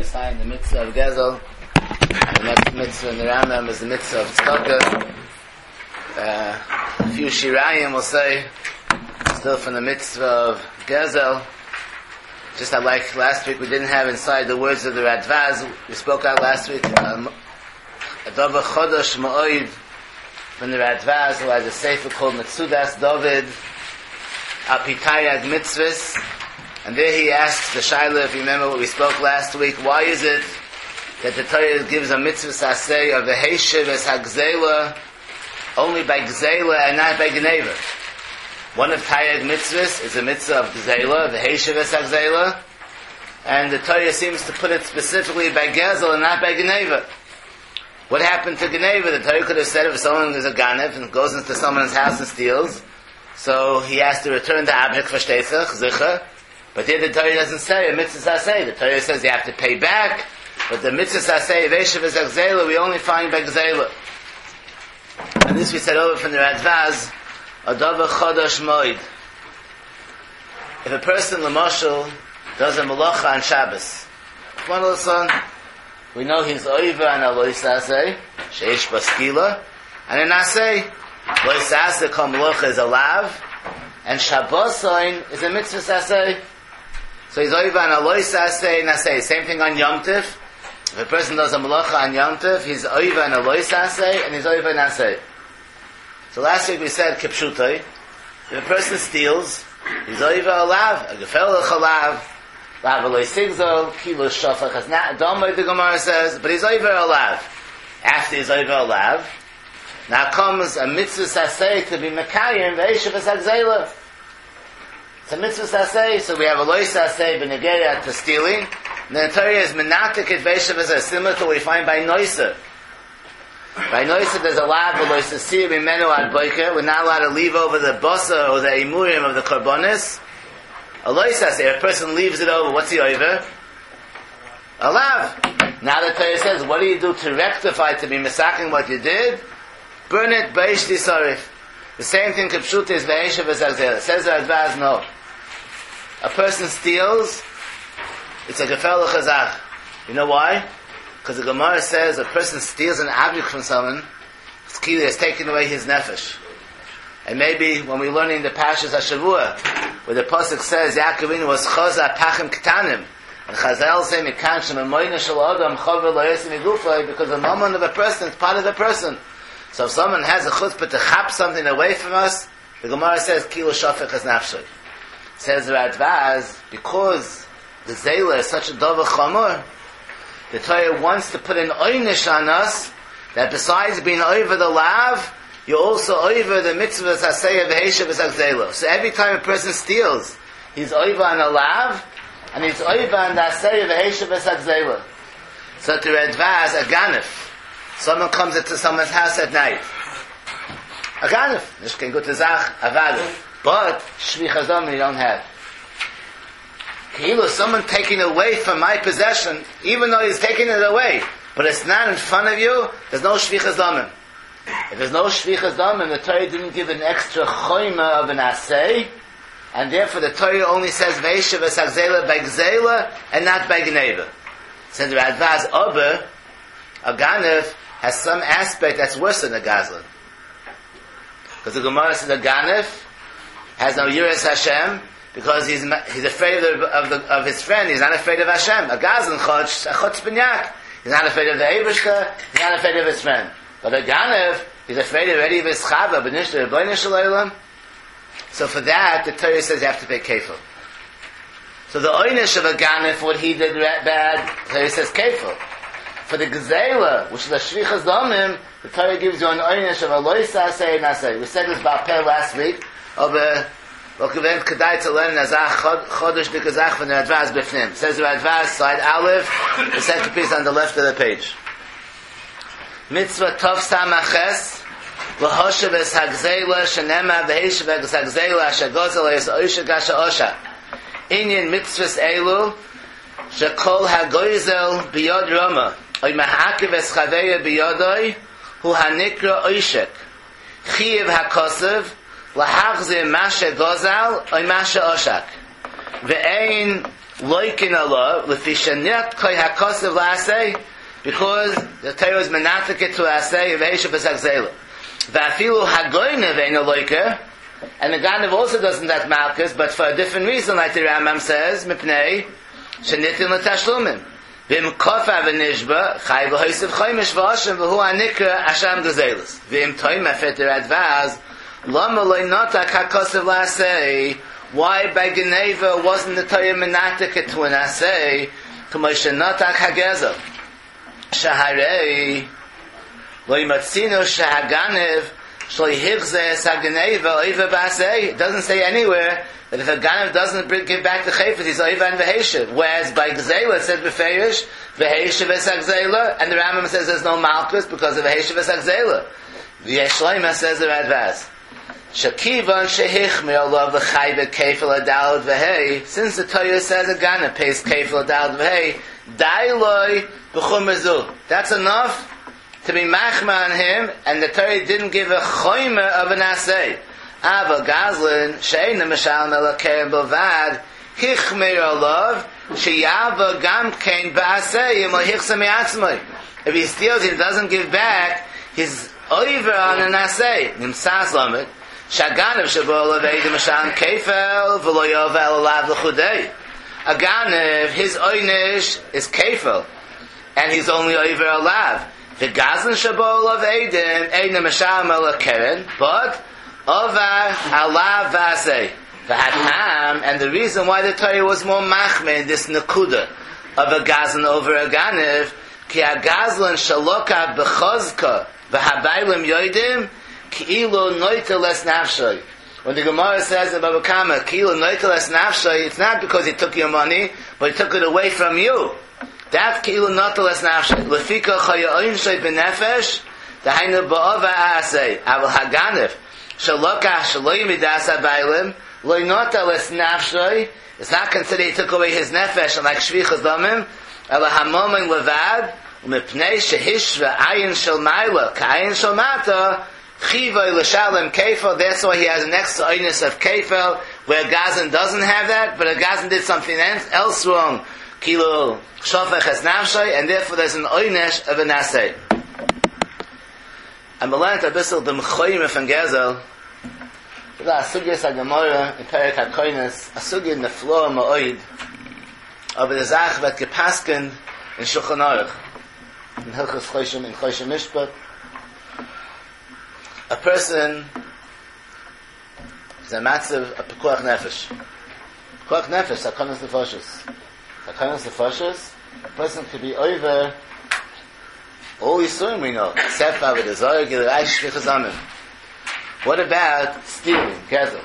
Messiah in the mitzvah of Gezel. The next mitzvah in the Rambam is the mitzvah of Tzedakah. A few Shirayim will say, still from the mitzvah of Gezel. Just like last week we didn't have inside the words of the Radvaz. We spoke out last week, Adava Chodosh Ma'oid from the Radvaz, who has a sefer called Metzudas David, Apitayag Mitzvahs. And there he asks the Shaila, if you remember what we spoke last week, why is it that the Torah gives a mitzvah saseh of the Heishiv as Hagzela only by Gzela and not by Gneva? One of Tayag mitzvahs is a mitzvah of Gzela, the Heishiv as Hagzela, and the Torah seems to put it specifically by Gezel and not by Gneva. What happened to Gneva? The Torah could have said if someone is a Ganev and goes into someone's house and steals, so he has to return the object for Shteisach, Zicha. But here the Torah doesn't say a mitzvah saseh. The Torah says you have to pay back. But the mitzvah saseh, Veshav is Gzela, we only find by Gzela. And this we said over from the Radvaz, Adava Chodosh Moed. If a person, Lamashal, does a malacha on Shabbos, one little son, we know he's Oiva and Aloy Saseh, Sheish Baskila, and in Aseh, Loy Saseh Kol Malacha is a lav, and Shabbosain is a mitzvah saseh. So he's Oiva and Aloy Saseh Naseh. Same thing on Yom Tiv. If a person does a malacha on Yom Tiv, he's Oiva and Aloy Saseh, and he's Oiva Naseh. So last week we said Kipshutai. If a person steals, he's Oiva Alav, a Gefel Chalav, Lav Aloy Sigzol, Kilo Shofach has not done what the Gemara says, but he's Oiva Alav. After he's Oiva Alav, now comes a mitzvah saseh to be Mekayim, Ve'eshav es Hagzela. It's a mitzvah saseh, so we have a loy saseh b'negeya to stealing, and the Torah is menatik et Ve'eshav es, similar to what we find by Noisa. By Noisa there's a lav of loy saseh b'menu ad boiker, we're not allowed to leave over the bosa or the imurim of the karbonis. A loy saseh, if a person leaves it over, what's he over? A lav. Now the Torah says, what do you do to rectify, to be misaking what you did? Burn it, Baish Disarif. The same thing Kipshut is Ve'eshav es Hagzela. Says the Advaz, no. A person steals, it's a Gefel Chazach. You know why? Because the Gemara says a person steals an object from someone, Tzkili has taken away his nefesh. And maybe when we're learning the Pashas HaShavua, where the Pasuk says, Yaakovinu was Chaza Pachim Ketanim, and Chazal say, Mikanshim, Amoyna Shal Adam, Chaver Lo Yesim Igufay, because the moment of a person is part of the person. So if someone has a chutzpah to chap something away from us, the Gemara says, Kilo Shafech has nafshay. Says the Radvaz, because the Zayla is such a dova chamor, the Torah wants to put an oynish on us, that besides being over the lav, you're also over the mitzvah saseh of Heishav es Hagzela. So every time a person steals, he's over on a lav, and he's over on the aseh of Heishav es Hagzela. So to Radvaz, a ganef. Someone comes into someone's house at night. A ganef. This can go to Zach, Avadu. But, Shvicha Zom you don't have. Kilu, someone taking away from my possession, even though he's taking it away, but it's not in front of you, there's no Shvicha Zomim. If there's no Shvicha Zomim, the Torah didn't give an extra choyma of an asay, and therefore the Torah only says Ve'eshav es Hagzela by Gzela, and not by Gneva. Says the Radvaz, Ober, a ganef has some aspect that's worse than a gazlan. Because the Gemara says a ganef has no yiras Hashem because he's afraid of his friend. He's not afraid of Hashem. A gazlan chotz binyak. He's not afraid of the Eibishka. He's not afraid of his friend. But a ganef, he's afraid already of his chava. B'nishter b'nei shalaylam. So for that, the Torah says you have to pay kefil. So the oynish of a ganef, what he did bad, the Torah says kefil. For the Gzela, which is a Shvichas Domim, the Torah gives you an oynish of a loy saseh naseh. We said this about Peh last week, of a Lokavent Kedai to learn Nazach Chodesh Nikazach from the Radvaz Bifnim. Says the Radvaz, side Aleph, the second piece on the left of the page. Mitzvah Tov Samaches, L'hoshev es Hagzela, Shenema V'heshev es Hagzela, Shagozel es Oisha Gasha Osha. Inyan Mitzvahs Elu, Shekol HaGoizel Biyod Roma. Oy mahakev es chaveya biyodoi hu hanikra oishek chiyev hakosev lahachzir mashe gozal oy mashe oshak ve'ein loikin Allah, l'fishanet koi hakosav la'aseh, because the Torah is menatik to aseh, v'eisha b'sagzela. V'afilu hagoyne v'eino loiker, and the Ganav also doesn't have Malchus, but for a different reason, like the Rambam says, mipnei, shenitin l'tashlumim. V'im kofa v'nishba, chai v'hoysev choymish v'oshem v'hu anikra asham gazelis. V'im toim afeter advaz, lama loy notak hakosav la'aseh. Why by Geneva wasn't the Torah menatik to an aseh, k'moshe notak hagezel? Shaharei, loy matzino shahaganev, it doesn't say anywhere that if a Ganav doesn't give back the chayfet, he's oiva and v'heshev. Whereas by Gzela it says b'feirish, v'heshev v'sagzela, and the Rambam says there's no malchus because of v'heshev v'sagzela. The Yeshloima says the Radvaz. Shakivan shehichmi olav l'chayvet kefel adalad v'hei, since the Torah says a Ganav pays kefel adalad v'hei, dailoi b'chum mezu. That's enough to be machma on him, and the Torah didn't give a choyme of an asay. Ava gazlin, she'ena mishal melakeh b'vad, hichmeir olav, sheyava gam kein ba'asay, yim hichsa mi'atzmai. If he steals, he doesn't give back, he's over on an asay. Nimsas lamed, shaganav shebo olav eidim mishal kefel, v'lo yovel olav l'chudei. A ganav, his oynish is kefel, and he's only over olav. The Gazan Shabol of Eidim, Eidim Mashal Melakeren, but Ovar Allah Vasei. The Hatam, and the reason why the Torah was more machme in this Nakuda of a Gazan over a Ganev, Ki a Gazlan Shaloka Bechozka, V'habaylim Yoidim, Ki ilo noita les nafshay. When the Gemara says in Baba Kama, Ki ilo noita les nafshay, it's not because he took your money, but he took it away from you. That ki'ilu noteles nafshay. Lefika chayoyin shay b'nefesh, dahainu ba'ova asay. Aval haganef, shalokah shaloyim midas abaylim, loy noteles nafshay. It's not considered he took away his nefesh, and like shvichas damim, ala hamomen levad, umipnei shehishva ayin shel maila, ka'ayin shel mata, chivoy l'shalem kefel. That's why he has an extra oinus of kefel, where Gazan doesn't have that, but a Gazan did something else wrong. Kilo shofech es nafshay, and therefore there's an oynesh of an asay. I'm learned a bissel dem choyim from Gezel. A sugya sa Gemara in Perek HaKoynes, a sugya in the floor ma'oid, of the zach vet gepasken in Shulchan Aruch, in Hilchos Choshim, in Choshim Mishpat. A person is a matzav, a pekuach nefesh. Pekuach nefesh, sakonos nefashos. Sakonos nefashos, a person could be over all Yisurim we know, Sefer, V'dazor, Gilai, Shvichas Amim. What about stealing, Gezel?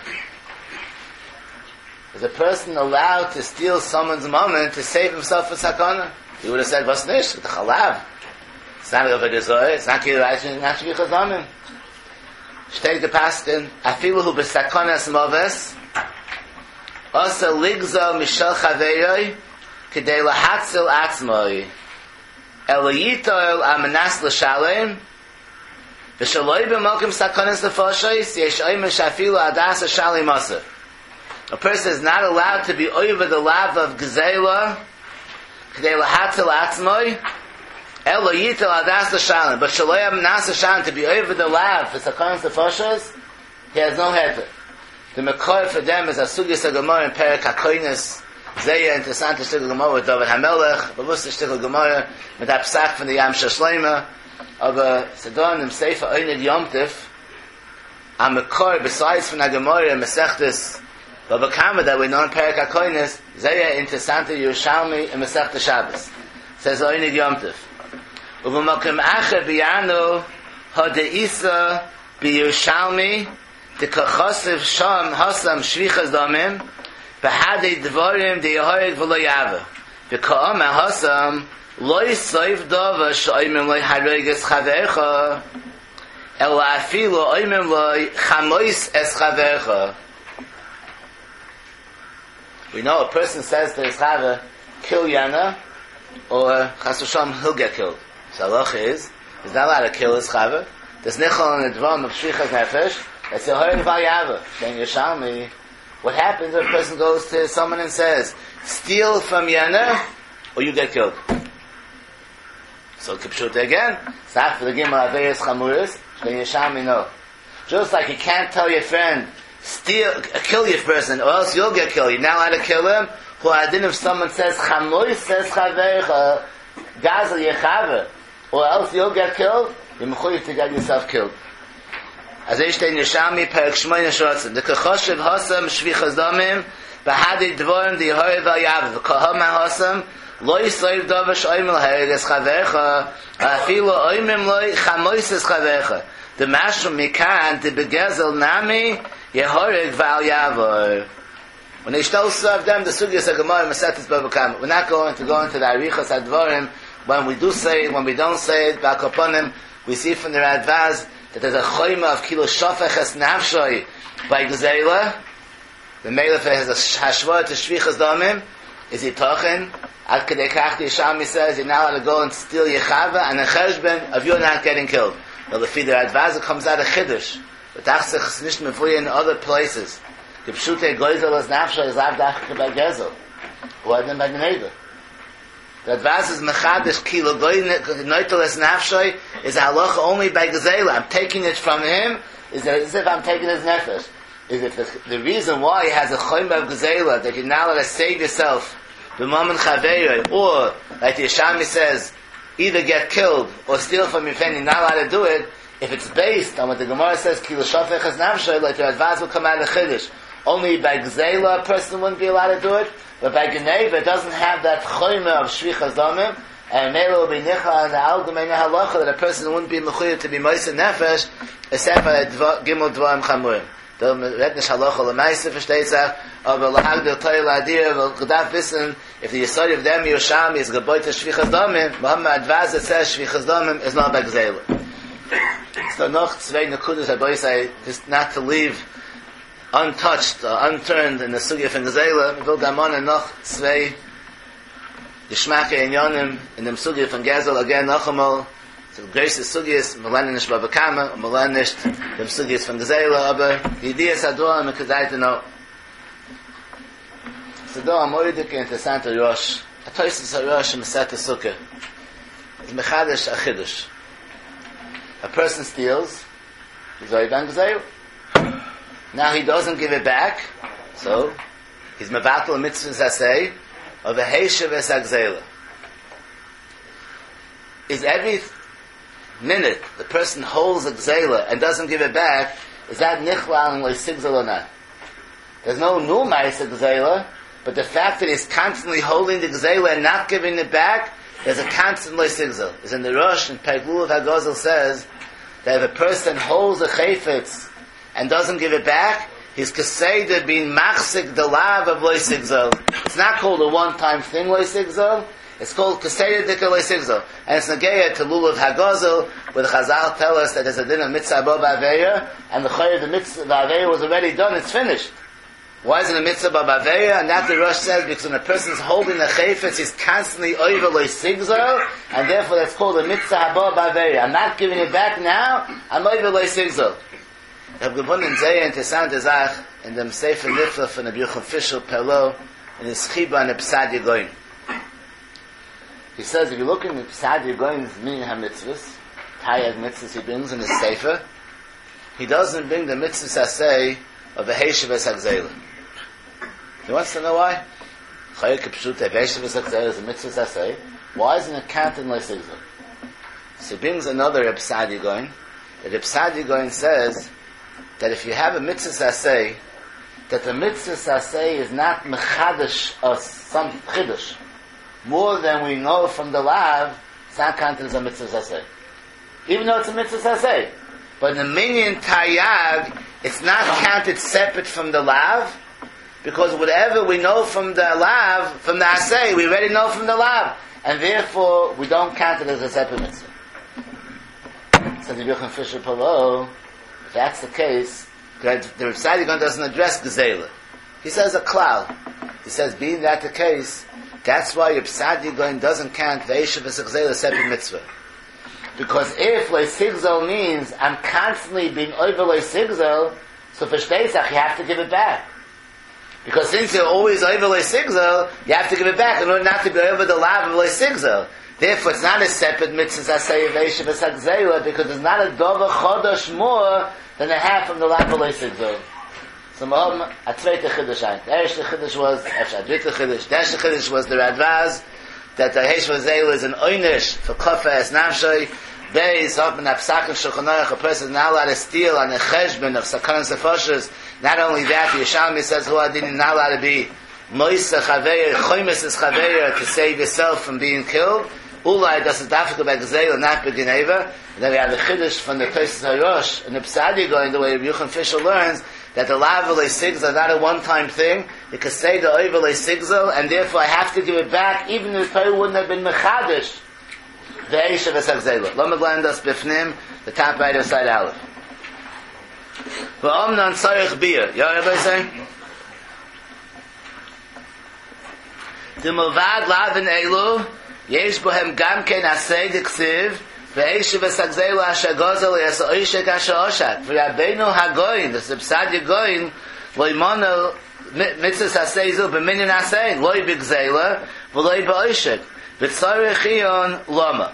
Is a person allowed to steal someone's moment to save himself from sakana? He would have said, "What's nish? The chalav. It's not over the zoy. It's not Gilai, not Shvichas Amim." Shtei the paskin, afilu hu b'sakonas moves, asa ligzo mishal chaveyoy, k'dei lahatzil atzmoi, elayitoil amenas l'shalem, v'shaloi b'mokim sakonas nefoshois, yesh oimen shafilu adas ha'shalim asif. A person is not allowed to be over the lav of gzeila, k'dei lahatzil atzmoi, Elo yitel adas l'shalem, but shaloyam nas l'shalem, to be over the lav for sakonas nefoshes, he has no heter. The mekor for them is a sugyas ha-gemara in Perek HaKoynes, zeya interessante shtickle gemara with David HaMelech, bewusste shtickle gemara mit ha-psach von the Yam Shashleima, aber sedon im Sefer Oynid Yom Tif, a mekor, besides from ha-gemara in Mesechtes, Baba Kama that we know in Perek HaKoynes, zeya interessante Yerushalmi in Mesechtes Shabbos. Says Oynid Yom Tif. U'v'makim acher b'yanu ha-de'isa b'Yerushalmi d'kachosiv sham hasam shvichas damim b'hadei dvarim de'yahorig v'lo yava v'ka'am hasam lo yisoif dava sh'oimim lo haroges chavercha ela afilu oimim lo chamois es chavercha. We know a person says to his chaver, kill Yana, or chas v'sham, he'll get killed. So halach is, he's not allowed to kill his chaver. There's nichol in the dvam of shvichas nefesh. It's a hoying valyava. Then Yerushalmi What happens if a person goes to someone and says, steal from Yana, or you get killed? So Kipshut again, Sach for the Gimel Averis Chamuris, Shkei no. Just like you can't tell your friend, kill your person, or else you'll get killed. You're not allowed to kill him. Who adin if someone says, Chamois says Chavecha, Gazel Yechaver, or else you'll get killed, you're mechuyev to get yourself killed. As I say in Yerushalmi, Perek Shmoyne Shotzim, the Kechoshev Hosam Shvichas Damim, Bahadi Dvorim the Yehorev Al Yav, the Kaham Hosam, Lo Yisrael Dovash Oimel Heres Chavecha, Afilo Oimim Lo Chamoises Chavecha, the Mashrum Mikan, the Begezel Nami, Yehorev Val Yavor. When they still serve them, the Sugyas HaGemara Masetes Bavakam. We're not going to go into the Arichas HaDvorim. When we do say it, when we don't say it, Ba'akoponim, we see from the Radvaz that there's a choyma of kilo shofeches nafshoi by Gzeila. The Melech has a hashvah to shvichas damim. Is he talking? Ad kedei kach the Yishami says, you're not allowed to go and steal Yechava and a cheshben of you not getting killed. Well, the Radvaz, it comes out of Chiddush. But Tachsech is nicht mefuya in other places. The Pshutei Goizel as nafshoi is avdach by Gezel. Or then by the neighbor. The Radvaz is mechadish kilo noitel es nafshoi is a halacha only by Gezela. I'm taking it from him is as if I'm taking his nefesh. Is it the reason why he has a choyma of Gezela that you're not allowed to save yourself b'mamen chaveiroi, or like the Yishami says, either get killed or steal from your friend, you're not allowed to do it. If it's based on what the Gemara says, kilo shofech es nafshoi, like the Radvaz will come out of Chiddush. Only by Gezela a person wouldn't be allowed to do it. But by Geneva, it doesn't have that choyma of shvichas damim, and Mela will be nicha and the algemeine halacha that a person wouldn't be mechuyev to be moise nefesh, except by gimel dvarim chamurim. The rednish halacha l'maisa versteht sich, aber l'hagdil toyel adir, v'gedaf wissen, if the yesod of them Yerushalmi is geboit to shvichas damim, Muhammad Advaz that says shvichas damim is not by Gzeila. So noch zwei nekudas I say, just not to leave untouched or unturned in the sugya from Gezela, will gamon and noch zwei geschmacke in yonim in dem sugya from Gezel again noch einmal. So the greatest sugyas melen nicht babakama und melen nicht dem sugyas from Gezela, aber die idee ist ador und kedai to know. So do a moedik interessante Rosh. A toises a Rosh in Masat Sukkah is mechadish a chidush. A person steals, he's already done Gezela. Now he doesn't give it back, so he's mevatel mitzvahs asay of a heishav es agzela. Is every minute the person holds a gzela and doesn't give it back, is that nichlal and loisigzel or not? There's no new ma'is gzela, but the fact that he's constantly holding the gzela and not giving it back, there's a constant loisigzel. As in the Rosh and Perek of Hagozl says that if a person holds a chayfetz and doesn't give it back, he's kaseidah being machzik the lav of loisigzel. It's not called a one-time thing loisigzel. It's called kaseidah dika loisigzel, and it's nageya to lulav hagozl, where the Chazal tell us that there's a din of mitzvah b'aveya, and the chayy of the mitzvah b'aveya was already done. It's finished. Why is it a mitzvah b'aveya? And that the Rosh says because when a person's holding a chayfetz, he's constantly over loisigzel, and therefore that's called a mitzvah b'aveya. I'm not giving it back now. I'm over loisigzel. Ich habe gefunden sehr interessante Sache in dem Sefer Nifla von Rabbi Yochanan Fischer Perlo in his Chiba on the Psad Yegoyim. He says, if you look in the Psad Yegoyim's Minyan HaMitzvahs, Tayag Mitzvahs he brings in his Sefer, he doesn't bring the Mitzvahs Asay of a Heishav Es HaGzela. He wants to know why? Chayik Pshut, a Heishav Es HaGzela is a Mitzvahs Asay. Why isn't it counted in Leisigzah? So he brings another Psad Yegoyim. The Psad Yegoyim says that if you have a mitzvah saseh, that the mitzvah saseh is not mechadish or some chidush. More than we know from the lav, it's not counted as a mitzvah saseh. Even though it's a mitzvah saseh. But in the minyan tayag, it's not counted separate from the lav, because whatever we know from the lav, from the aseh, we already know from the lav. And therefore, we don't count it as a separate mitzvah. Says Rabbi Yochanan Fisher Palo, if that's the case, the Rav Sadigan doesn't address Gezela. He says a klal. He says, being that the case, that's why Rav Sadigan doesn't count Ve'eshav V'Sechzela separate mitzvah. Because if Le'sigzel means I'm constantly being over Le'sigzel, so for Shteisach you have to give it back. Because since you're always over le sigzel, you have to give it back in order not to be over the lav of le sigzel. Therefore, it's not a separate mitzvah asay v'eshav v'sagzela, because it's not a dover chodosh more than a half from the lav of le sigzel. So Mahom, a zweite chiddush ein. The erste chiddush was, a dritte chiddush. The erste chiddush was the Radvaz, that the Heish Vazel is an oynish for kofa es nafshay. Beis, up in the Psach and Shulchan Aruch, a person is not allowed to steal on the cheshbon of Sakon Sefoshes. Not only that, the Yeshalmi says, who are not allowed to be Moisa Chaveir, Choymes is Chaveir, to save yourself from being killed. Ulai, das is dafka by Gzeil, not by Geneva. And then we have the chiddush from the Tosis HaRosh, and the Psadi going the way Yucham Fisher learns, that the Lavale Sigzal is not a one-time thing. You can say the Oivale Sigzal, and therefore I have to give it back, even if the Torah wouldn't have been Mechadish. The Eisha V'Sagzela. Lo Meglan das Bifnim, the top right of side Aleph. V'omnan Tzarech Biyah. You know what everybody saying? The Movad Lavin Elu, Yesh Bohem Gamken Asay Diksiv, Ve'eshiv V'Sagzela Asher Gozel Yasa Oishek Asher Oshat. V'Rabbeinu HaGoyin, the Subsadia Goyin, Loimono Mitzvahs Asayzu B'Minyan Asay, Loi B'Gzela, V'Loi B'Oishek. V'Tzarech Loma.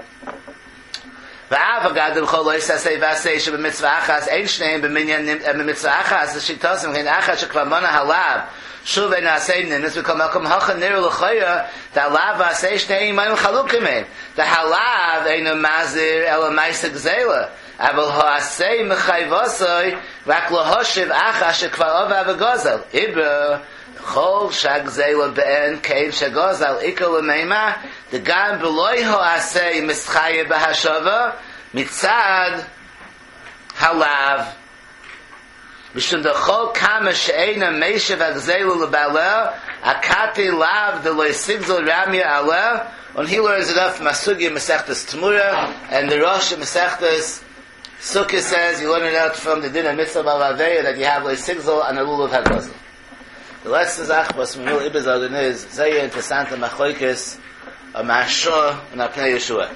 V'Avagadim Chol Lois Asay V'Asay Sheb Mitzvah Achas Ein Shneim B'Minyan Mitzvah Achas L'Shitosim Chen Achas Shekvar Mona Halav Shuv Ein Asay Nimis V'Kol Malkom Hocha Niru L'Choya Halav V'Asay Shneim Mayim Chalukim Ein the Halav Ein Mazir El Ma'aseh Gzeila Aval Ha'asay Mechayvosoi Rak L'Hoshiv Achas Shekvar Ova V'Gozel Ibra Chol Shagzela Be'en Kein Shagozal Ikol Meima the Gam Beloy Ha'asay Mischaye B'Hashava Mitzad Halav Mishum the Chol Kama She'ena Meishav Agzela L'Baleh Akati Lav the Loy Sigzol Ramya Aleh and he learns it up from Asugi Mesechtes Tmura and the Rosh Mesechtes Sukkah says you learn it out from the Din of Mitzvah B'Aveya that you have Loy Sigzol and a Lulav HaGozal. The letzte Sache, was mir nur übersagen ist, sehr interessante Machoikes, a Mashor and a Pnei Yeshua.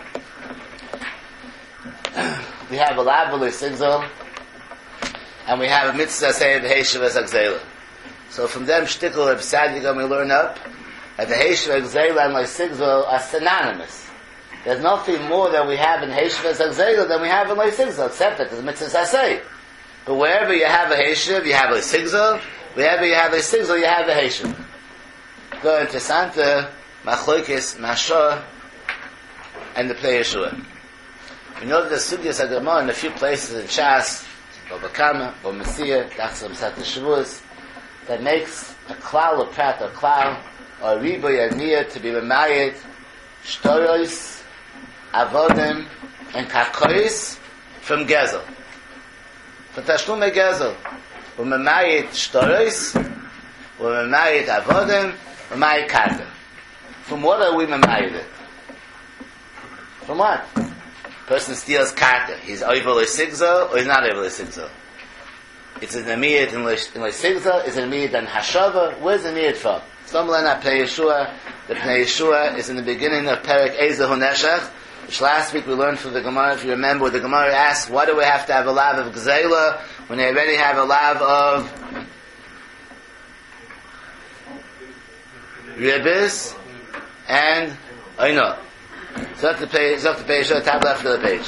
We have a Lavali Sigzol, and we have a Mitzvah Sayed Heishav Agzela. So from them shtickle of Sadigam we learn up, that the Heishav Agzela and Loi Sigzol are synonymous. There's nothing more that we have in Heishav Agzela than we have in Loi Sigzol, except that there's a Mitzvah Sayed. But wherever you have a Heishav, you have a Sigzol. Wherever you have a sigzal, you have a Heishav. Go interessante Machlokes, Mashor, and the Pnei Yeshua. We know that the Sugyas HaGemara in a few places in Shas, Baba Kama, Baba Metzia, Dachsel B'Sat Shavuos, that makes a klal, a prat, a klal, or a riboy, a niyah, to be Memayet, Shtoros, Avodim, and Kakois from Gezel. From Tashlumei Gezel. U'memayit shtoros, u'memayit avodim, u'memayit karka. From what are we memayit it? From what? Person steals karka. He's over le sigzal, or he's not over le sigzal? It's an amiyat in le sigzal, it's an amiyat in hashava. Where's the amiyat from? Somewhere not Pnei Yeshua. The Pnei Yeshua is in the beginning of Perek Eza Huneshach, which last week we learned from the Gemara. If you remember, the Gemara asked, why do we have to have a lav of Gzeila when they already have a lav of Ribis and Oino? So the page, top left of the page.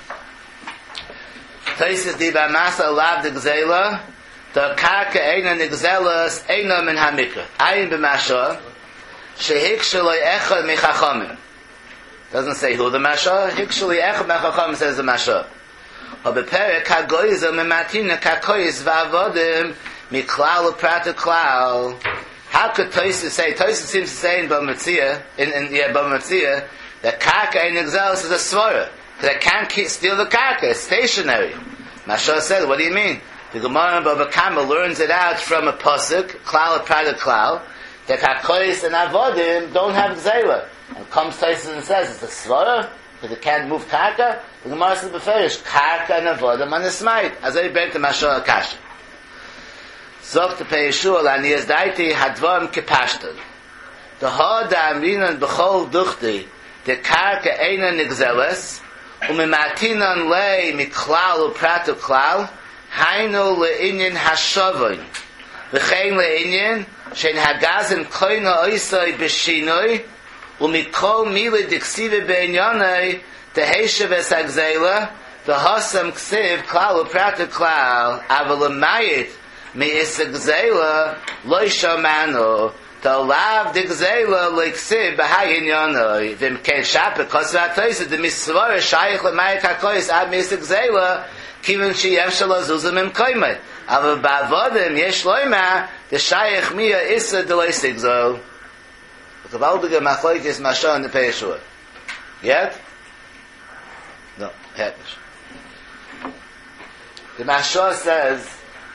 Taisis di b'amasa lav de Gzeila, the karka eina nigzelas eina min hamikra. Ayin b'masha, shehik shaloi echad michachamim. Doesn't say who the Masha. Hikshuli Echad Mechacham says the Masha. Habeperek Hagoyizah Mematina Kakoyiz Vavodim Miklal Uprata Klal. How could Tosis say? Tosis seems to say in Bamatzia, Bamatzia, that Karka in Exelis is a svara. That can't steal the Karka. It's stationary. Masha said, what do you mean? The Gemara in Bava Kama learns it out from a pasuk, Klal Uprata Klal, that Kakoyiz and Avodim don't have Gzeila. And comes Tosis and says it's a svara because it can't move karka. The Gemara says beferish karka and avodim on the smite. As I bent the mashal akasha. Zok to pay Yeshua laniyas daiti hadvam kepashtel. The hada amrinan b'chol duchti the karka eina nigzeles umematinan lei miklal upratu klal hainu leinyan hashavin V'chein le'inyin, shein hagazin koina oisai b'shinoi, u'mikol mili diksive be'inyanai, teheshe v'sagzela, v'hasam ksiv klal u'prata klal, avalamayit mi'isagzela, loy shamano, Ta'olav digzela leiksiv b'hayin yanoi, v'mken shapet kosvat toiset, the misvara shayich l'mayit hakoyis ad misagzela, kivin shiyem shalo zuzim im koimai. Aber ba'avodim yesh loima, the shayich miya issa de leisigzol. The Kabaldige Machlokes Mashal in the Peshua. Yet? No, yet. The Mashal says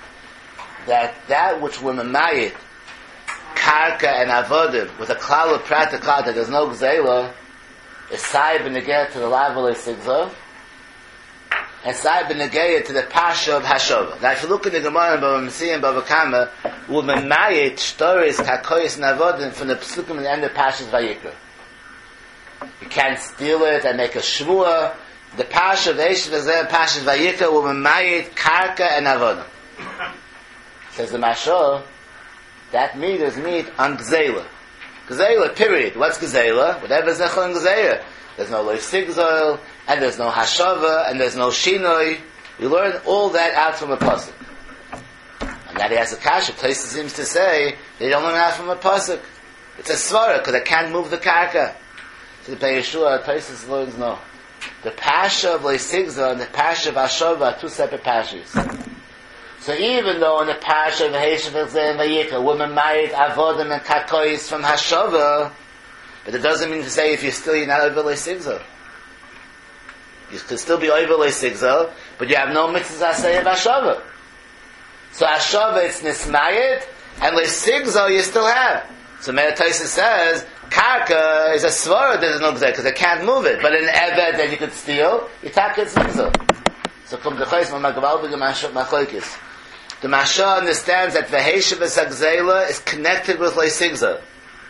that which were mamayit, karka and avodim, with a klal of prata klal that there's no gzela, is saib and negayah to the level of sigzov, and saib and negayah to the pasha of hashova. Now if you look in the Gemara in Bava Metzia and Bava Kama, with mamayit, stories, kakoyis and avodim from the psukim and the end of Pashas Vayikra. You can't steal it and make a shvua. The pasha of Eshev Ezeh Pashas Vayikra with mamayit, karka and avodim. Says the Mashal, that meat is meat on Gzela. Gzela, period. What's Gzela? Whatever is Zechel and Gzela. There's no Loy Sigzol, and there's no Hashava, and there's no Shinoi. You learn all that out from a pasuk. And that he has a kasha. Places seems to say they don't learn out from a pasuk. It's a svara, because they can't move the karka. So the Yeshua, places learns no. The pasha of Loy Sigzol and the pasha of Hashava are two separate pashas. So even though in the Pasha of Heshev Ezeh and Vayikra, women married avodim and kakois from Hashava, but it doesn't mean to say if you're not over Leisigzol. You could still be over Leisigzol, but you have no mitzvahs asay of Hashava. So Hashava it's nismayit, and Leisigzol you still have. So Meir Taisa says, karka is a svara, there's no gzeh, because they can't move it. But in Eved that you could steal, you take it Sigzol. So come to Chayis, Machlokes. The Mashal understands that V'heshev Esagzela is connected with Leisigzol.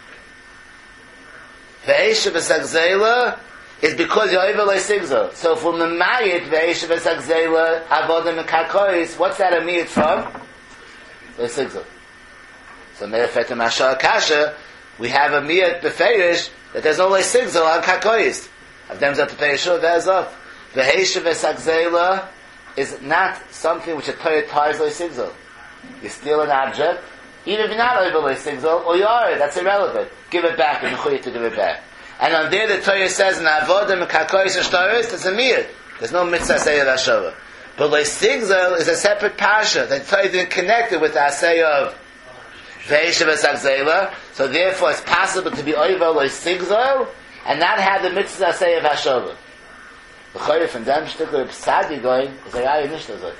V'heshev Esagzela is because you're over Leisigzol. So if we're Mamayit V'heshev Esagzela, Avodim and Kakois, what's that amiyat from? Leisigzol. So Me'efet Mashal Kasha, we have a miyat beferish that there's no Leisigzol on Kakois. Avdem Zat Peishur Ve'ezov. V'heshev Esagzela is not something which a Torah ties Leisigzol. You steal an object, even if you're not over Leisigzol, or you are, that's irrelevant. Give it back, and you're to give it back. And on there the Torah says, in Avodim and Kakois and Shtaris, it's a miyat. There's no mitzvah asay of Hashava. But Leisigzol is a separate pasha. The Torah didn't connect it with the asay of V'heshev Esagzela, so therefore it's possible to be over Leisigzol, and not have the mitzvah asay of Hashava. The Chayef and them shtickler Psadi going is a Raya Nishtazot.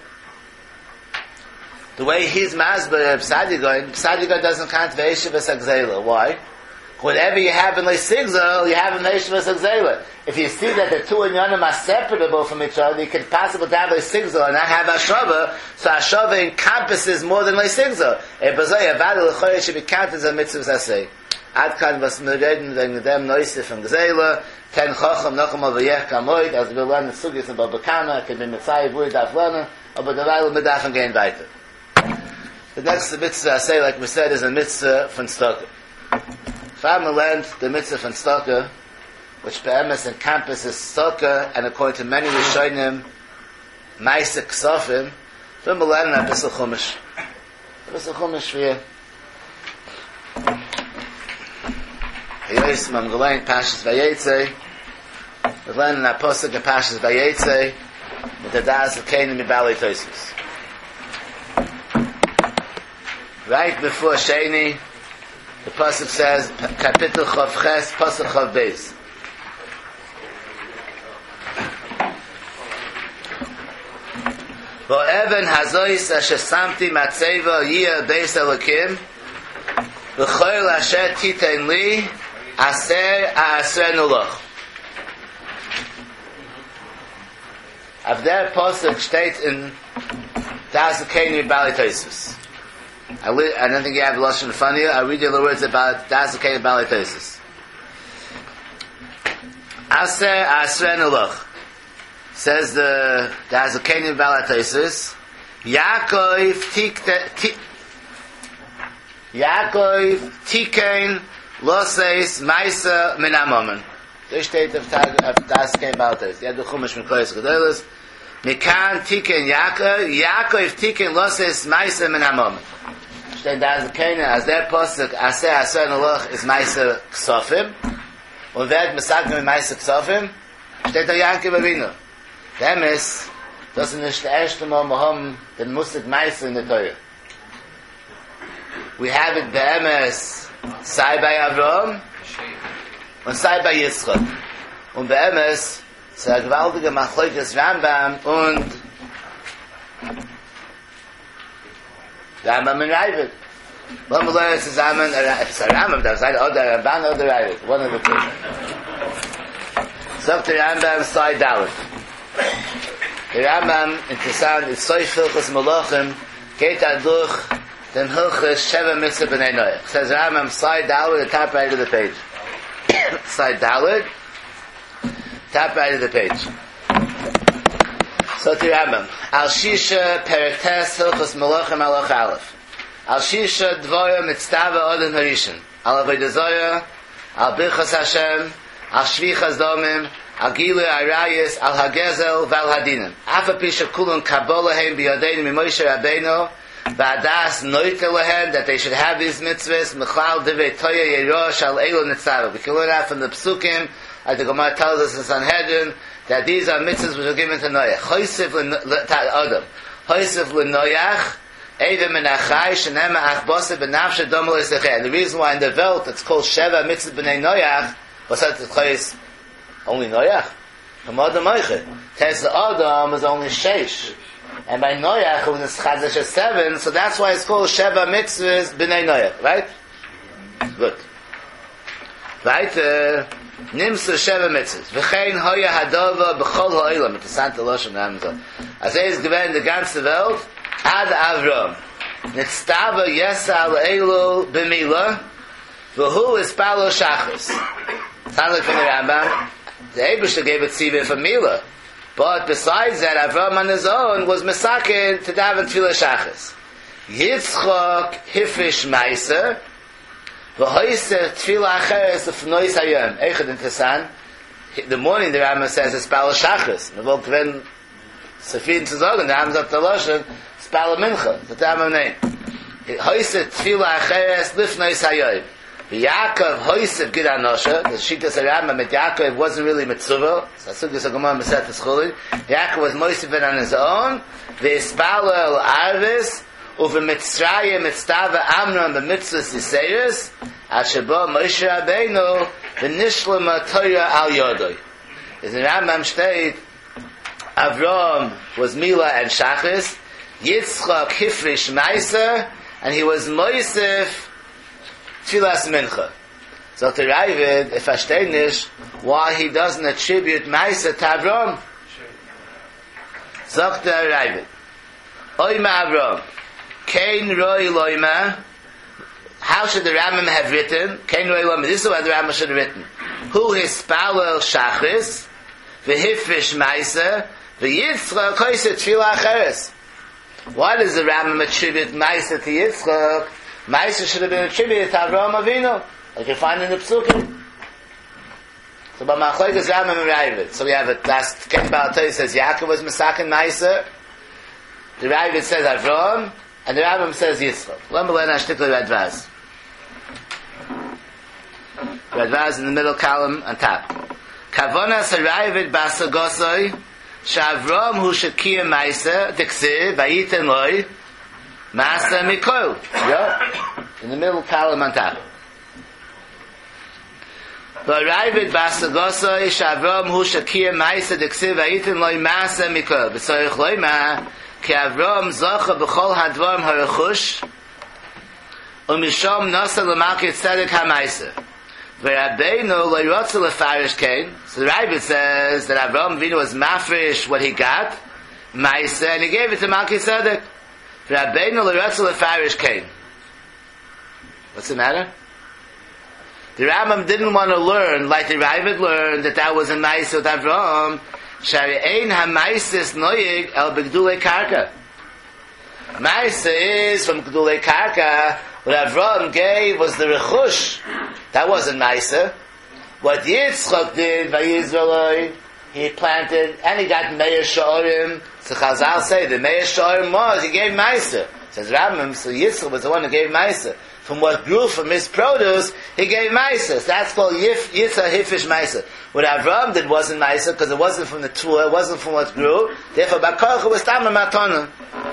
The way he's masber Psadi going doesn't count V'heshev Esagzela. Why? Whatever you have in Leisigzol, you have in V'heshev Esagzela. If you see that the two inyanim are separable from each other, you can possibly have Leisigzol and not have Hashava, so Hashava encompasses more than Leisigzol. A Bazay, a Vada L'choyer should be counted as a mitzvah asay. Adkan was mereden wegen dem Neuse from Gzela, ten Chacham Nacham Avayech Kamoid, as we learn the Sugis in Baba Kama, can be Mitzai, Vuri Daf Lana, aber the Weile mit Dafen gehen weiter. The next mitzvah I say, like we said, is a mitzvah von Stocker. Farmer learned the mitzvah von Stocker, which Be'emes encompasses Stocker, and according to many Rishonim, Maisa Ksofim, Farmer learned a Bissel Chumash. A Bissel Chumash for you. Yes, I'm going Pashas Vayetze. We're learning our posuk in Pashas Vayetze with the Das L'Kenim Mibalei Tosus. Right before Sheni, the posuk says, Kapitel Chav Ches, posuk Chav Beis. V'evan hazois asher samti matzeva yiyah beis Elokim v'choil asher titein li Aser Nuloch. Of their posuk states in Das L'Kenim Mibalei Tosus. I don't think you have the Lashon in front of you. I'll read you the words about Das L'Kenim Mibalei Tosus. Aser Nuloch. Says the Das L'Kenim Mibalei Tosus. Yaakov Yaakov Tikein Loses Maisa Min HaMammon. Das steht auf das kein Baltes. Ja, du Chumash mit Koyes Gedolos. Mikan Tikein Yaakov Tikein Loses Maisa Min HaMammon. Steht da also keine, als der Postuk Aseh Aseh Noloch ist Maisa Ksofim. Und wer hat mir sagt mit Maisa Ksofim? Steht da Yaakov Avinu. Dem ist, das ist nicht das erste Mal, wir haben den Musik Maisa in der Teure. We have it be'emes sei bei Avram und sei bei Yitzchak. Und be'emes sei ein gewaltiger Machlokes Rambam und Rambam und Ravid. Wollen wir lernen zusammen, es ist ein Rambam, da sei oder Ramban oder Ravid. One of the two. Sagt der Rambam sei Dalet. Der Rambam, interessant, ist so vieles Malachim, geht durch den Hilchus Sheva Mitzvah B'nai Noach. It says Rambam, side Dalet, the top right of the page. Side Dalet, top right of the page. So to Rambam, Al Shisha Peretes Hilchus Malachim Alach Aleph. Al Shisha Dvoya Mitztava Odin Harishan. Al Avodah Zorah, Al Birchas Hashem, Al Shvichas Domim, Al Gilu Arayis, Al Hagezel, Val Hadinim. Afa Pisha Kulun Kabolahem B'Yodeinu Mimoshe Rabbeinu, V'adas noite lehen, that they should have these mitzvahs, Mechal Divei Toya Yerosh Al Eilu Nitzava. We can learn that from the Psukim, as the Gemara tells us in Sanhedrin, that these are mitzvahs which are given to Noach. Choisif l'Adam. Choisif l'Noach, Eivim Menachai, Shenema Achbose B'nafshe Domo L'Secheh. And the reason why in the Welt it's called Sheva Mitzvah B'nei Noach, was that it's chois only Noach? From Adam Moichet. Tes Adam is only Sheish. And by Noach, it was Chazash 7, so that's why it's called Sheva Mitzvahs B'nei Noach, right? Good. Right? Nimsu Sheva Mitzvahs. V'chein hoya hadova b'chol ha'olam. Interessant Loshen Ramzah. As is given the ganze Welt, ad Avram. Nitztava yesa al'elu b'mila, v'hu ispalo shachris. Sounds like from the Rambam. The Eibusha gave it Tzivah for Mila. But besides that, Avram on his own was mesaken to daven tefillah shachas. Yitzchak hifish meiser, v'hoyser tefillah acheres ufnois hayom. Eichad interesant. The morning the Rambam says it's spal shachas. Nevol kven sefin zu sagen, the Rambam sagt Loshen spal mincha. The Rambam name. Hoyser tefillah acheres lifnois hayom. Yaakov hoisev gid anosha. The Shittas Rambam met Yaakov wasn't really mitzvah. So Sugas Gemara Meset Eschulin. Yaakov was moisev on his own. Ve'espalel arvis uve Mitzrayim mitztava Amnon b'mitzvahs yiseiros asheba Moshe Rabbeinu v'nishlema Torah al yodoi. In the Rambam steht Avram was Mila and Shachris. Yitzchak hifrish meiser, and he was moisev Tfilas Mincha. So to Ravid, if Ashtenish, why he doesn't attribute Maisa to Avram? So to Ravid, Oyma Avram, Kein Roi Loima, how should the Rambam have written? Kein Roi Loima, this is what the Rambam should have written. Hu hispalel Shachris, v'hifrish Maisa, v'yitzchak koyse Tfilah Acheres. Why does the Rambam attribute Maisa to Yitzchak? Maisa should have been attributed to Avraham Avinu, like you find in the Psukim. So, by Machlokes Rambam and Ravid. So we have it. Last Ken Balatoy says Yaakov was Mesaken Maisa. The Ravid says Avraham, and the Rambam says Yitzchak. Let me learn Ashtikla Radvaz. Radvaz in the middle column on top. Kavonas Ravid Basagosoi Shavram Hu Shekia Maisa Diksi Vayiten Loi Masa Mikol. Yeah? In the middle column on top. V'aravid basagosoi shavrom hu shakir ma'isa deksiv ha'itin loy masa mikol. V'sorich loyma ki Avram zocha b'chol hadvarim harachush u'mishom nosa l'malkit tzedek ha'ma'isa. V'rabbeinu loy rotza l'farish kein. So the Ravid says that Avram Avinu was mafresh what he got, ma'isa, and he gave it to Malkit Tzedek. V'rabbeinu loy rotza l'farish kein. What's the matter? The Rambam didn't want to learn, like the Ravid learned, that was a Maisa with Avram. Shari ein ha-Maisis noyig el b'gdulei karka. Maisa is from gdulei karka, What Avram gave was the rechush. That wasn't Maisa. What Yitzchak did by Yisrael, he planted, and he got Meir Sha'orim. So Chazal say, the Meir Sha'orim was, he gave Maisa. Says Rambam, so Yitzchak was the one who gave Maisa. From what grew from his produce, he gave Maisa. So that's called Yitzchak Hifish Maisa. What Avram did wasn't Maisa, because it wasn't from the Tua, it wasn't from what grew. Therefore, Bakorcha was Tamar Matona.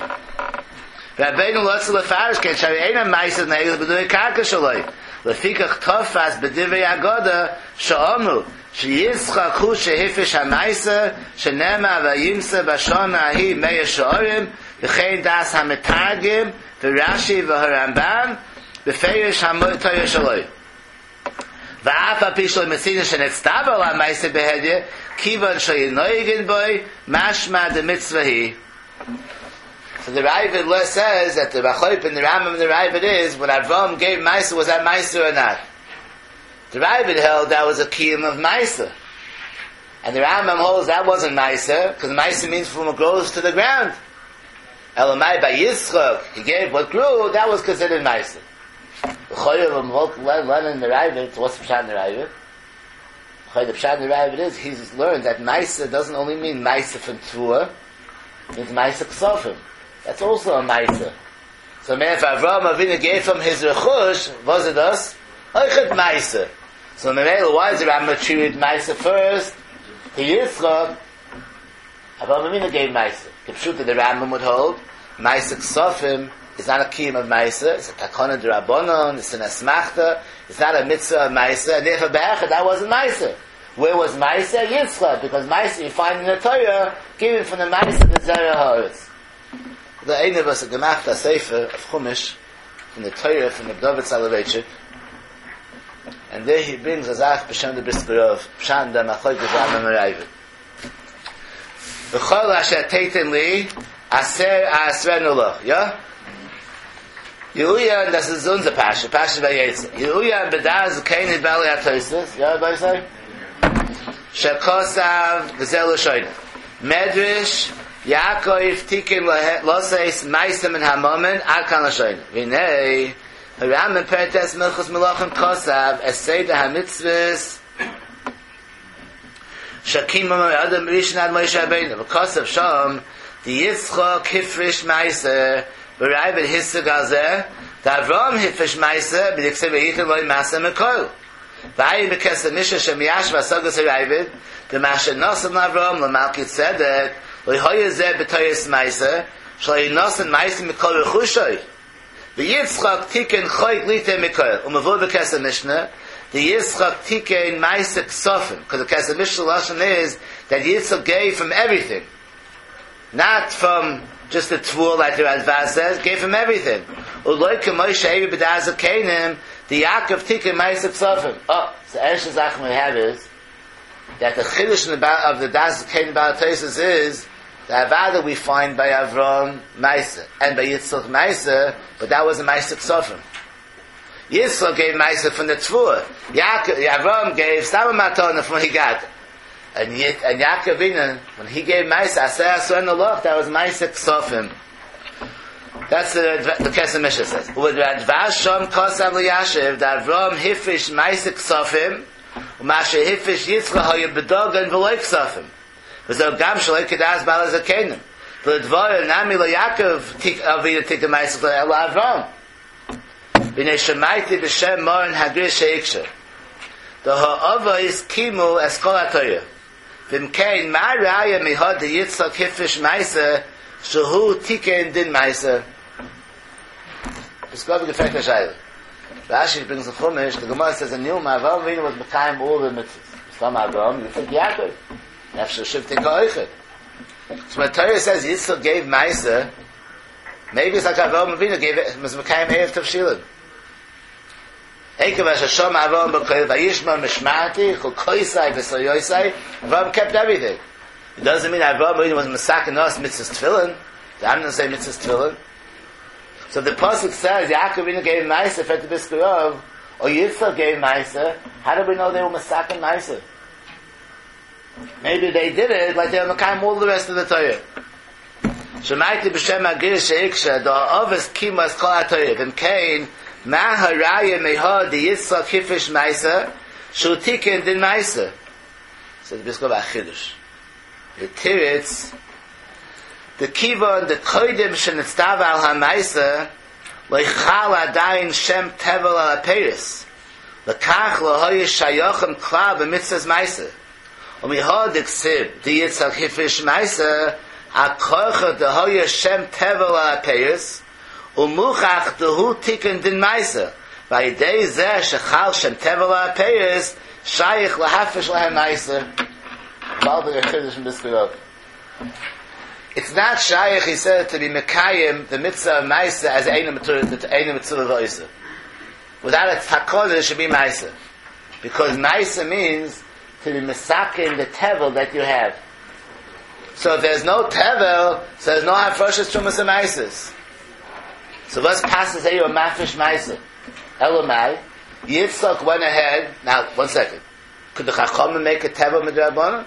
Rabbeinu Lotz Lefarish Ken Shari Eina Maisa Negel B'dui Karka Shaloi. Lefikach Tofas B'divei Agoda Sha'omru Sheyitzchak Hu Shehifish HaMaisa Shenema Vayimsa Bashona Ahi Meir Sha'orim V'chein Das HaMetargim V'Rashi V'Harambam V'Feirish HaMotoyer Shaloi V'Af HaPishloi Messina Shenetztavel HaMaisa Behedye Kivan Shayinoigin Boi Mashma De Mitzvahi. So the Ravid says that the Bachoip and the Rambam and the Ravid is, when Avram gave Maisa, was that Maisa or not? The Ravid held that was a kiyum of Maisa. And the Rambam holds that wasn't Maisa, because Maisa means from what grows to the ground. Elamai by Yitzchak, he gave what grew, that was considered Maisa. The Choyev of Learn in the Ravid, so what's the Pshat in the Ravid? The Pshat in the Ravid is, he's learned that Maisa doesn't only mean Maisa from Tvua, it means Maisa Ksofim. That's also a Maisa. So man, if Avram Avinu gave him his rechush, was it us? Oichet Maisa. So why is the Rambam treated Maisa first? To Yitzchak, Avram Avinu gave Maisa. Kipshuta the Rambam would hold, Maisa Ksofim is not a kiyum of Maisa, it's a takona d'Rabbanon, it's an asmachta, it's not a mitzvah of Maisa, and therefore Be'echad, that wasn't Maisa. Where was Maisa? Yitzchak, because Maisa you find in the Torah, given from the Maisa of the Zerah Haaretz. The Ein of us a Gemachta Sefer of Chumash from the Torah from the David Soloveitchik, and there he brings Azach B'Shem the Briskerov Pshan da Machoy Gizam Merayvet V'chol Asher Teiten Li Aser Asrenu Lo. Yeah? Yehuya, das ist unser Pasha Vayetze. Yehuya B'daz Kein Bali Atoises. Yeah, everybody say? Shekosav V'zel L'Shoyne Medrash Yaakov Tikin Loseis Maisem and Hamomen Arkan L'Shoyne Vinei Haram and Pertes Milchus Melachim Kosav Eseda HaMitzvahs Shakim Adam Rishon Ad Moshe Rabbeinu Kosav Shom the Yitzchak Hifrish Meiser B'Rayvet Hissag Alzeh the Avram Hifrish Meiser B'Diksev Yichel Loi Masem Ekol V'ayi B'Kesem Misha Shem Yash V'Asagas HaRayvet the Masha Nosam Avram L'Malki Tzedek L'Hoya Zeh B'Toyes Meiser Shloi Nosan Meiser Mikol Rechushoy the Yitzchak Tiken Choy Glite Mikol Umavur B'Kesem Mishnah the Yitzchak Tiken Meiser Ksofim because the Kesem Mishnah Lashon is that Yitzchak gave from everything, not from just the tvul like the Radvaz says, gave him everything. Uloi K'Moshe Evi B'Daz HaKeinim the Yaakov Tiken Meiser Ksofim. Oh, so Eresh Zach we have is that the Chiddush of the Daz HaKeinim Ba'ataisis is the Avada we find by Avram Meiser and by Yitzchak Meiser, but that was a Meiser Ksofim. Yitzchak gave Meiser from the Tvur. Avram gave Stam Matona from what he got. And Yaakov Avinu, when he gave Meiser, Aseh Asuen Aloch, that was Meiser Ksofim. That's the Kesem Mishnah says. With Radvash Shom Kosav L'Yashiv, that Avram Hifrish Meiser Ksofim, U'mashe Hifrish Yitzchak Hoya B'Dogan V'Loi Ksofim. V'zo Gam Shaloi Kedas Ba'al HaZakenim. V'Ledvar Nami L'Yakov Avinu Tika Meiser L'Avram. B'nei Shemaiti B'Shem Morin Hagrir Sheiksha. The Ha'ava is Kimu Eskol HaTorah. V'mkein Ma Raya Mihod the Yitzchak Hifrish Meiser Shehu Tiken Din Meiser. It's got to be Gefek HaShayla. Rashi brings the Chumash, the Gemara says, and Nilma Avram Avinu was Mekayim all the mitzvahs. Some Avram, you think Yaakov. After Shivtik HaOichet. So when Torah says Yitzchak gave Meiser, maybe it's like Avram Avinu gave it, was Mekayim Heiv Tavshilin. Eikav Hashom Avram B'Koil Vayishma Mishmati Chol Koisai V'Soyoisai Avram kept everything. It doesn't mean Avram Avinu was Masakin Os Mitzvahs Tefillin. The Amnon say Mitzvahs Tefillin. So the Pasuk says Yaakov Avinu gave Meiser for the Biskarov, or Yitzchak gave Meiser. How do we know they were Masakin Meiser? Maybe they did it like they were Mekayim all the rest of the Torah. Shemaiti B'Shem Hagir Sheiksha the Ovis Kimas Kol HaTorah V'mkein Ma haraya meha the Yitzchak hifish maisa shutikin din maisa. So the Biskov Achidush. The Tiritz, the Kiva, the Koidim shenitztav al ha-maisa leichal adayin shem tevel al ha-peris lekach lohoye shayochem kla b'mitzvahs maisa umihod iksib the Yitzchak hifish maisa ha-kocha dehoye shem tevel al ha-peris umuchach dehu tikin din maisa v'yidei zeh shechal shem tevel al ha-peris shayich lahafish lahem maisa. It's not shaykh, he said, to be mekayim the mitzvah of maisa as eine mitzvah v'oisa. Without a takon, it should be maisa, because maisa means to be mesakim the tevel that you have. So if there's no tevel, so there's no hafroshes trumas and maisas. So what's passes here a mafish maisa? Elamai, Yitzchak went ahead. Now, 1 second. Could the chachamim make a tevel midrabanan?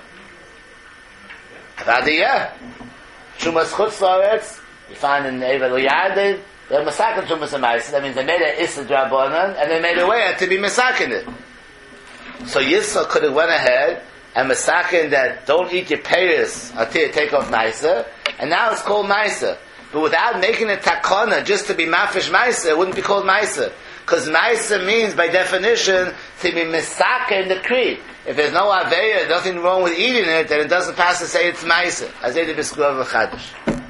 Avadiyah. Trumas chutz la'aretz, you find in Eivel Yadin, they're masakin trumas ha'maisa. That means they made an issa drabanan, and they made a way to be masakin it. So Yitzchak could have went ahead and masakin that don't eat your payers until you take off maisa, and now it's called maisa. But without making it takona, just to be mafish maisa, it wouldn't be called maisa. Because maisa means, by definition, to be masakin the creed. If there's no aveya, nothing wrong with eating it, then it doesn't pass to say it's maisa. Azaydi b'skuv v'chadash.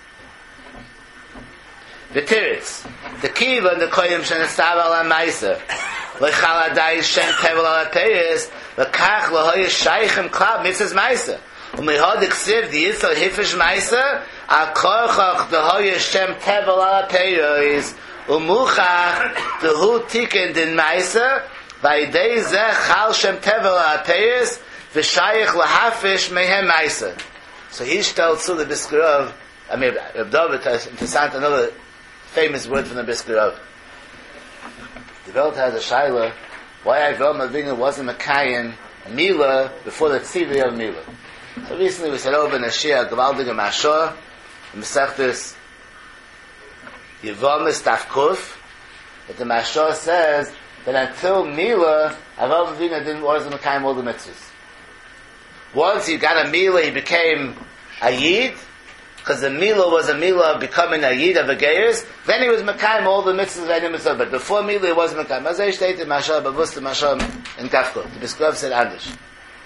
The tiritz, the kiva and the koyim shenestav ala maisa, l'chal adai shen tevel ala peiris, l'kach l'hoye shaychem klab mitzvahs maisa. Umihod iksiv the Yitzchak hifish maisa, akorchach l'hoye shem tevel ala peiris, umuchach dehu tiken din maisa, v'idei zeh chal shem tevel ha'teis v'shayich lahafish mehem maisa. So he stellt zu the Biskurov, Reb David interessant, another famous word from the Biskurov. The Welt has a shayla, why Avram Avinu wasn't Mekayim Mila before the tzivui of Mila. So recently we said over in Ashia, Gavaldig and Mashor, in Mesechtes Yevamis Tafkuf, that the Mashor says that until Mila, Avram Avinu wasn't Mekayim all the mitzvahs. Once he got a Mila, he became a Yid, because the Mila was a Mila of becoming a Yid of a Geiris, then he was Mekayim all the mitzvahs of any mitzvah, but before Mila he wasn't Mekayim. As I stated, Mashor, Bavus to Mashor in Tafkuf. The Bisklov said Andish.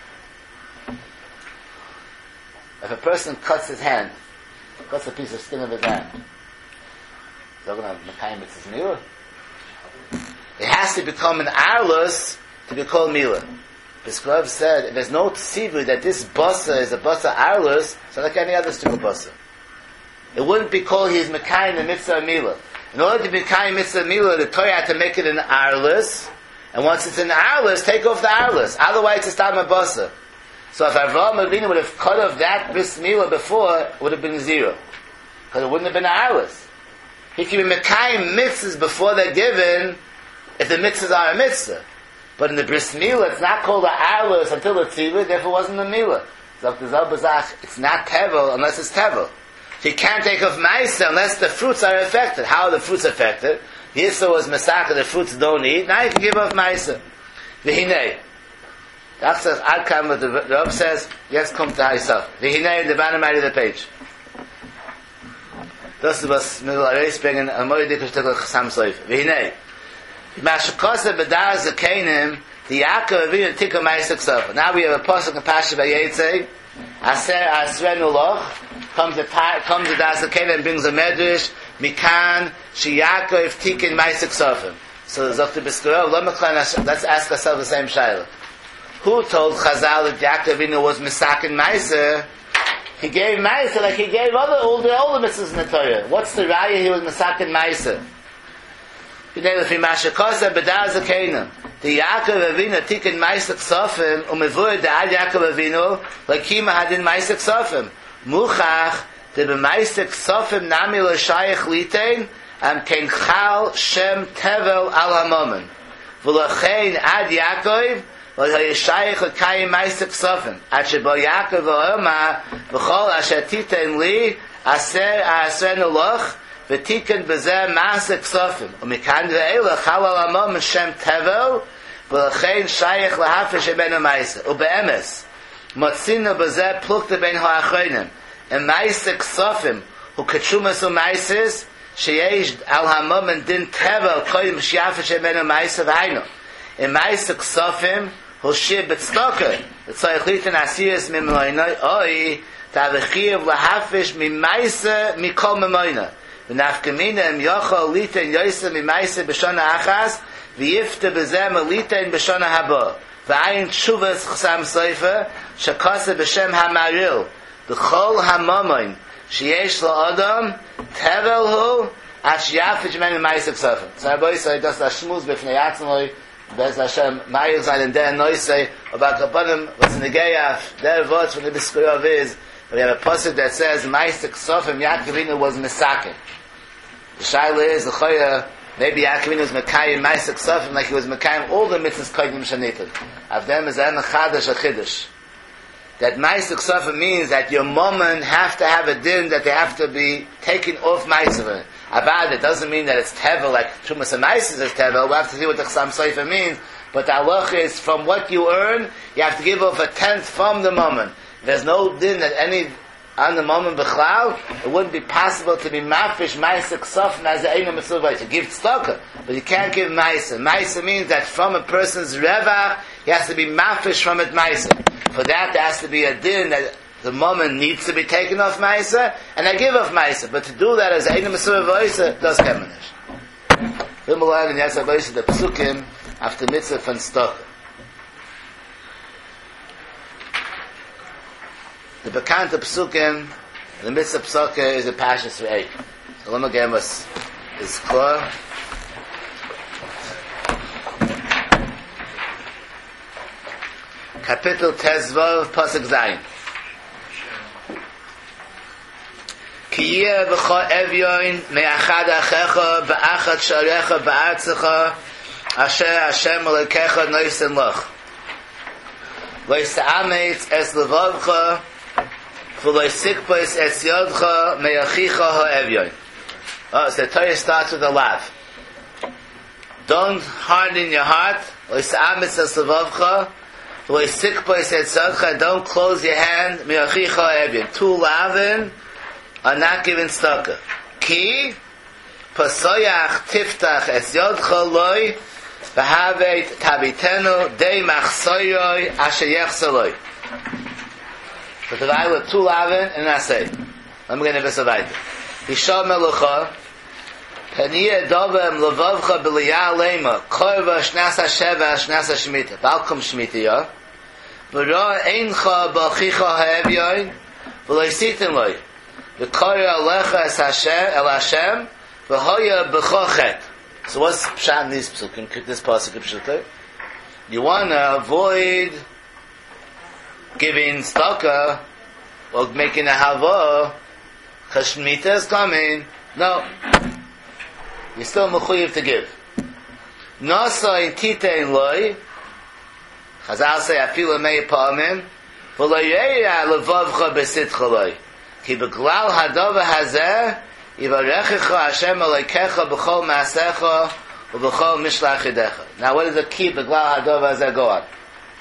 If a person cuts his hand, cuts a piece of skin of his hand, is that going to Mekayim mitzvahs Mila? It has to become an arlus to be called Mila. Bisklov said, if there's no tzivui that this basa is a basa arlus, so like any other stick of basa. It wouldn't be called his Mekayim the mitzvah Mila. In order to be Mekayim mitzvah Mila, the Torah had to make it an arlus, and once it's an arlus, take off the arlus. Otherwise it's a stam of basa. So if Avraham Avinu would have cut off that bris Mila before, it would have been zero. Because it wouldn't have been an arlus. He can be Mekayim mitzvahs before they're given, if the mitzvahs are a mitzvah. But in the bris Mila, it's not called the arlus until the tzivui, therefore it wasn't a Mila. So the Zalbazach, it's not tevel unless it's tevel. So you can't take off ma'isa unless the fruits are affected. How are the fruits affected? Yisro was Masaka, the fruits don't eat, now you can give off ma'isa. V'hinei. That says, Adkam, what the Rav says, yes, come to Haisaf. V'hinei, in the bottom of the page. Das was mir reis bringen, a moide kustel Chasam Soif. V'hinei. Mashakasa Badar Zakenim, the Yaakov Avinu Tikka Ma'asek Sof. Now we have a pasuk in Pasha Vayetze. Aser Asrenu Loch comes the Dar Zakenim and brings a medrash. Mikan Sheyakov Tikin Ma'asek Sofim. So Dr. Biskurov, let's ask ourselves the same shayla. Who told Chazal that Yaakov Avinu was Misakin Ma'aser? He gave Ma'aser like he gave all the mitzvahs in the Torah. What's the raya? He was Misakin Ma'aser. The Yaakov Avinu tiken Ma'asek Sofim umevur the Ad Yaakov Avinu lakima hadin Ma'asek Sofim muchach the Ma'asek Sofim nami l'shayich litein am ken chal shem tevel al hamomen v'lachein Ad Yaakov l'hayishayich l'kayim Ma'asek Sofim ad shebo Yaakov v'oma v'chol asher titein li aser asrenu loch ותיקן בזה מעשה כסופים. ומכאן ואלה חל על המום שם תבל, ולכן שייך להפש בין המעשה. ובאמס, מוצאינו בזה פלוגתא בין האחרונים. המעשה כסופים הוא כתשומס ומעשס, שיש על המום דין תבל קודם שיפש בין המעשה והיינו. המעשה כסופים הוא שיר בצדוקה, וצריך ליתן עשירס ממוינו, אוי, תהלכיב להפש ממעשה מכל ממוינו. ונפקא מינה אם יכול ליתן יוסף ממעשה בשונה אחס, ויפתה בזה מליתן בשונה הבא. ואין תשובס חסם סופר, שכוסה בשם המריל, בכל המומוין שיש לו אדם, תבל הוא, עד שיפש ממעשה כסופים. So Rabbi Yisrael does the shmuz b'fnei atzmoi, Bez Hashem, Meir sein in der Neusei, aber Kapanim, was in the Geyaf, der Wort from the Biskurov is, we have a passage that says, Meister Ksofim, Yaakovinu was Mesakim. The Shaila is, the Choya, maybe Yaakovinu was Mekayim, Meister Ksofim, like he was Mekayim, all the mitzvahs Kodim Shanitim. Of them is Ena Chadash HaChidush. That Meister Ksofim means that your moment have to have a din, that they have to be taken off Meister. About it doesn't mean that it's tevel, like Trumas and Meises is tevel. We'll have to see what the Chasam Sofer means. But the halacha is from what you earn, you have to give off a tenth from the moment. There's no din that any on the moment b'chlal, it wouldn't be possible to be mafish Meiser Ksofim as the Eina Mitzvah. You give tzedakah, but you can't give Meiser. Meiser means that from a person's revach, he has to be mafish from it Meiser. For that, there has to be a din that the moment needs to be taken off Meiser, and I give off Meiser. But to do that as Eina Mitzvah Voiser, does Kemenish. V'mulan in Yasa Voiser, the Psukim, after Mitzvah von Stoker. The Bekanta Psukim, the Mitzvah Psukim is a Pashas Re'eh. So Lama Gemas is clear. Kapitel Tezvav, Pasuk Zayin. Ki yeh v'cha evyoin me'achad achecha ba'achad sharecha ba'artzecha asher Hashem Elokecha noisen loch. Lo yisa'ametz es levavcha v'lo yisikpos es yodcha me'achicha ha'evyoin. So the Torah starts with a lav. Don't harden your heart. Lo yisa'ametz es levavcha v'lo yisikpos es yodcha. Don't close your hand. Me'achicha ha'evyoin. Two lavin are not given tzedakah. Ki pasoyach tiftach es yodcha loy v'havet tabitenu dei machsoyoy asher yechsoloi. But the Bible with two lavin and I say, I'm going to be survived. Isha melucha peniyeh dovem levavcha b'liyah lema korva shnasa sheva shnasa shmita balkum shmita ya v'ro eincha b'achicha ha'evyoin v'lo yisitin loy v'korya alecha es Hashem el Hashem v'hoya b'chochet. So what's pshat in these psukim? This pasuk of pshat. You want to avoid giving tzedakah or making a hava because Shemitah is coming. No, you're still mechuyev to give. Nasa in titein loy. Chazal say afilu mei pa'amim v'lo yeya levavcha besitcha loy ki beglal hadava hazeh yivarechecha Hashem Elokecha b'chol maasecha u'b'chol mishlach yedecha. Now what is the key beglal hadava hazeh go on?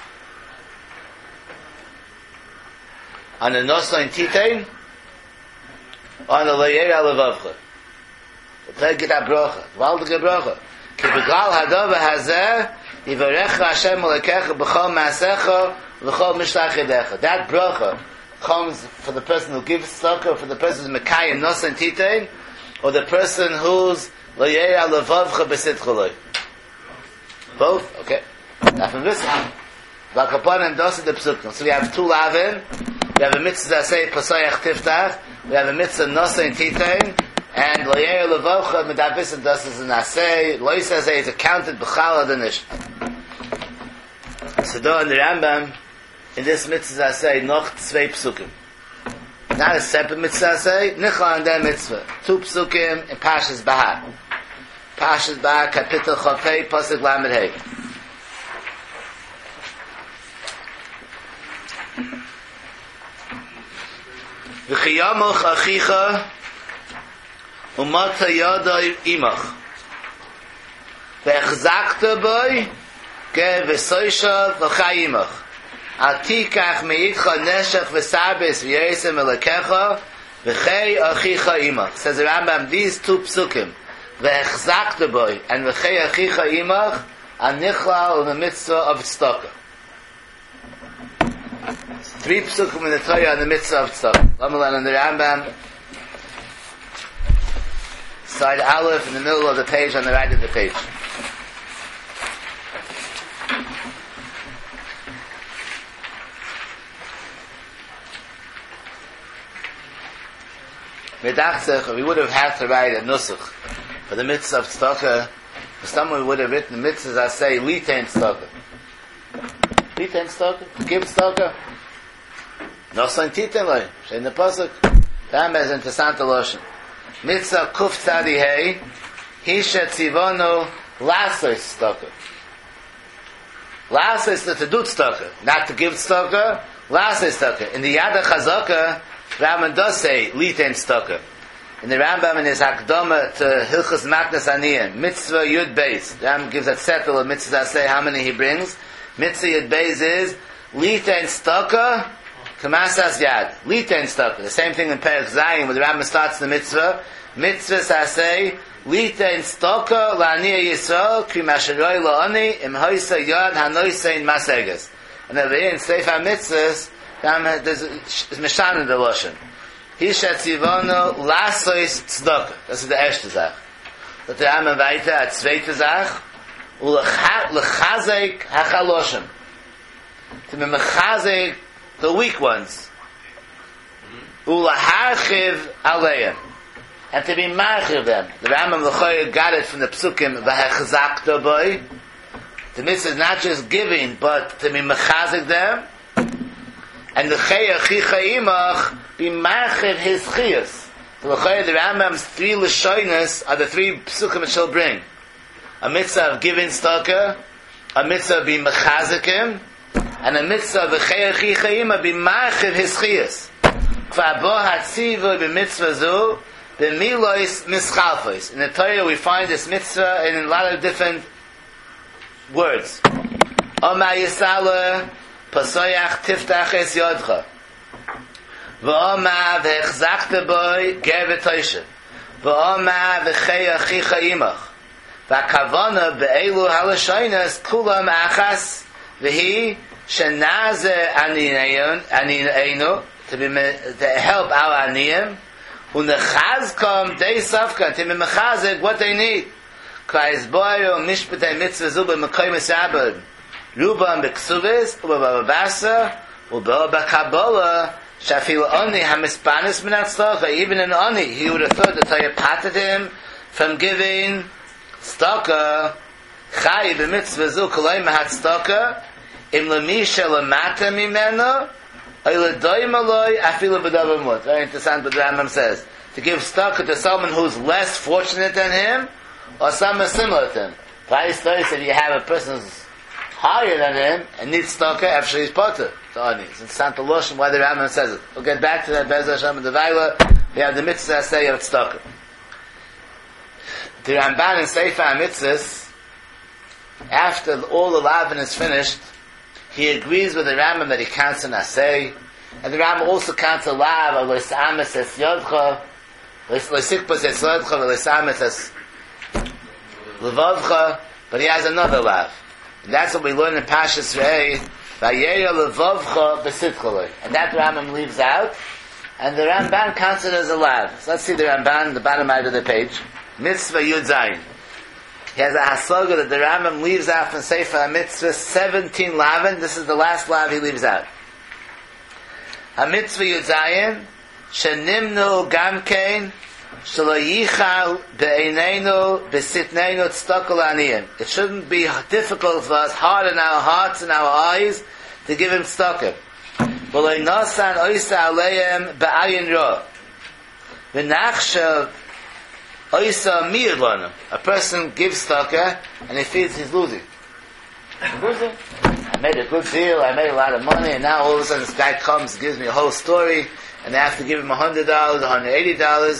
On the Nosa in Titein, on the Le'era Levavcha. The Play get a brocha. Wal the brocha. Ki beglal hadava hazeh yivarecha Hashem Elokecha b'chol maasecha u'b'chol mishlach yedecha. That brocha comes for the person who gives tzedakah, for the person who's Mekayim Nosa in Titein, or the person who's Le'era Levavcha b'sitcha loy. Both? Okay. Now from this one, V'akapanim dosa the psukim. So we have two lavin. We have a mitzvah that say Pasayach Tiftach. We have a mitzvah Nosa in Titein. And Le'er Levavcha Medabis and Dosas in Asay. Lois Asay is accounted B'chal Adonish. So though in the Rambam, in this mitzvah say noch zwei psukim. Not a separate mitzvah say, nichla and der mitzvah. Two psukim in Pashas Bahar. Pashas Bahar, Kapitel Chafei, Pasuk Lamed Hei. V'chiyamoch achicha Umata yadai imach. Ve'echzakta boi, ke v'soisha v'chai imach. Atikach me'itcha neshach v'sabes v'yesem elekecha, v'chei achicha imach. Says the Rambam, these two psukim, ve'echzakta boi, and v'chei achicha imach, are nichlal in the mitzvah of tzedakah. Three psukim in the Torah in the mitzvah of tzedakah. Lamalan and the Rambam, side Aleph in the middle of the page, on the right of the page. We would have had to write a nusach for the mitzvah of tzedakah. For someone would have written the mitzvahs I say, Litein tzedakah. Litein tzedakah? Give tzedakah? No son titen loy. Shein the pasuk. Tam is interessante loshen. Mitzvah kuf tzadi hei. Hisha tzivonu lasos tzedakah. Lasos to do tzedakah. Not to give tzedakah. Lasos tzedakah. In the Yad HaChazaka, Rambam does say Litein tzedakah. In the Rambam in his Hakdama to Hilchos Matnas Aniyim, Mitzvah Yud Beis, Rambam gives a settle of mitzvahs say how many he brings. Mitzvah Yud Beis is Litein tzedakah Kamasas Yad. Litein tzedakah. The same thing in Perek Zayin where the Rambam starts the mitzvah. Mitzvahs say Litein tzedakah la'aniyah Yisrael ki masheroi la'ani im hoisa yad hanoisein maseges. And over here in Sefer Mitzvahs, there's Mishan in the Loshen. Hisha tzivonu lasois tzedakah. Das ist der erste Sach. Und der Rambam weiter, a zweite Sach, ulechazek hachaloshim. To be mechazek the weak ones. Uleharchiv aleim. And to be marchiv them. The Rambam L'choyer got it from the Psukim, v'hechzakta boi. The mitzvah is not just giving, but to be mechazek them. And the chei achicha imach, be marchiv his chiyas. So the Rambam's three lashonis are the three psukim it shall bring. A mitzvah of giving tzedakah, a mitzvah of being mechazekim, and a mitzvah of the chei achicha imach, be marchiv his chiyas. Kva bo hatzivu b'mitzvah zu, b'milois mischalfos. In the Torah we find this mitzvah in a lot of different words. Oma yisala, pasoyach tiftach es yodcha. V'oma v'echzakta boi ger v'toyshe. V'oma v'chei achicha imach. V'akavona be'elu halashoynes kulam achas v'hi shenaze anineinu to help our aniyim u'nechazkom dei safka to be mechazek what they need. K'ayis boyo mishpatei mitzvah zu b'mekoy misabed rubam b'ksuvis u'b'babasa u'b'b'kabola Shafil Oni Hamispanis Minat Tzedakah. Even in Oni, he would have thought that Torah parted him from giving tzedakah. Chai b'mitzvah zu kolay mahat tzedakah im lemisha lemata mimeno oy ledoyim aloy afilu b'davar mut. Very interesting what the Rambam says. To give tzedakah to someone who's less fortunate than him or someone similar to him. Vice versa, if you have a person who's higher than him and needs tzedakah, after he's potter. It's in Santa Loshen why the Rambam says it. We'll get back to that. Bez Hashem and the Vaila. We have the mitzvah say of tzedakah. The Ramban in Sefer HaMitzvahs, after all the lavin is finished, he agrees with the Rambam that he counts an asay, and the Rambam also counts a lav of Loisamis es Yodcha, Loisikpas es Yodcha, Loisamis es Levavcha, but he has another lav. And that's what we learn in Pashas Re'eh, Vayeya levavcha b'sitchaloi. And that Rambam leaves out, and the Ramban counts it as a lav. So let's see the Ramban, the bottom side of the page. Mitzvah Yud Zayin. He has a hasaga that the Rambam leaves out from Sefer HaMitzvah 17 lavin. This is the last lav he leaves out. HaMitzvah Yud Zayin, shenimnu gamkein, shelo yichal be'eineinu b'sitneinu tzedakah la'aniyim. It shouldn't be difficult for us, hard in our hearts and our eyes, to give him tzedakah. V'lo nosan oisa aleim ba'ayin ro. V'nachshav oisa miyad lanu. A person gives tzedakah and he feels he's losing. I'm losing? I made a good deal, I made a lot of money, and now all of a sudden this guy comes, gives me a whole story, and I have to give him $100, $180.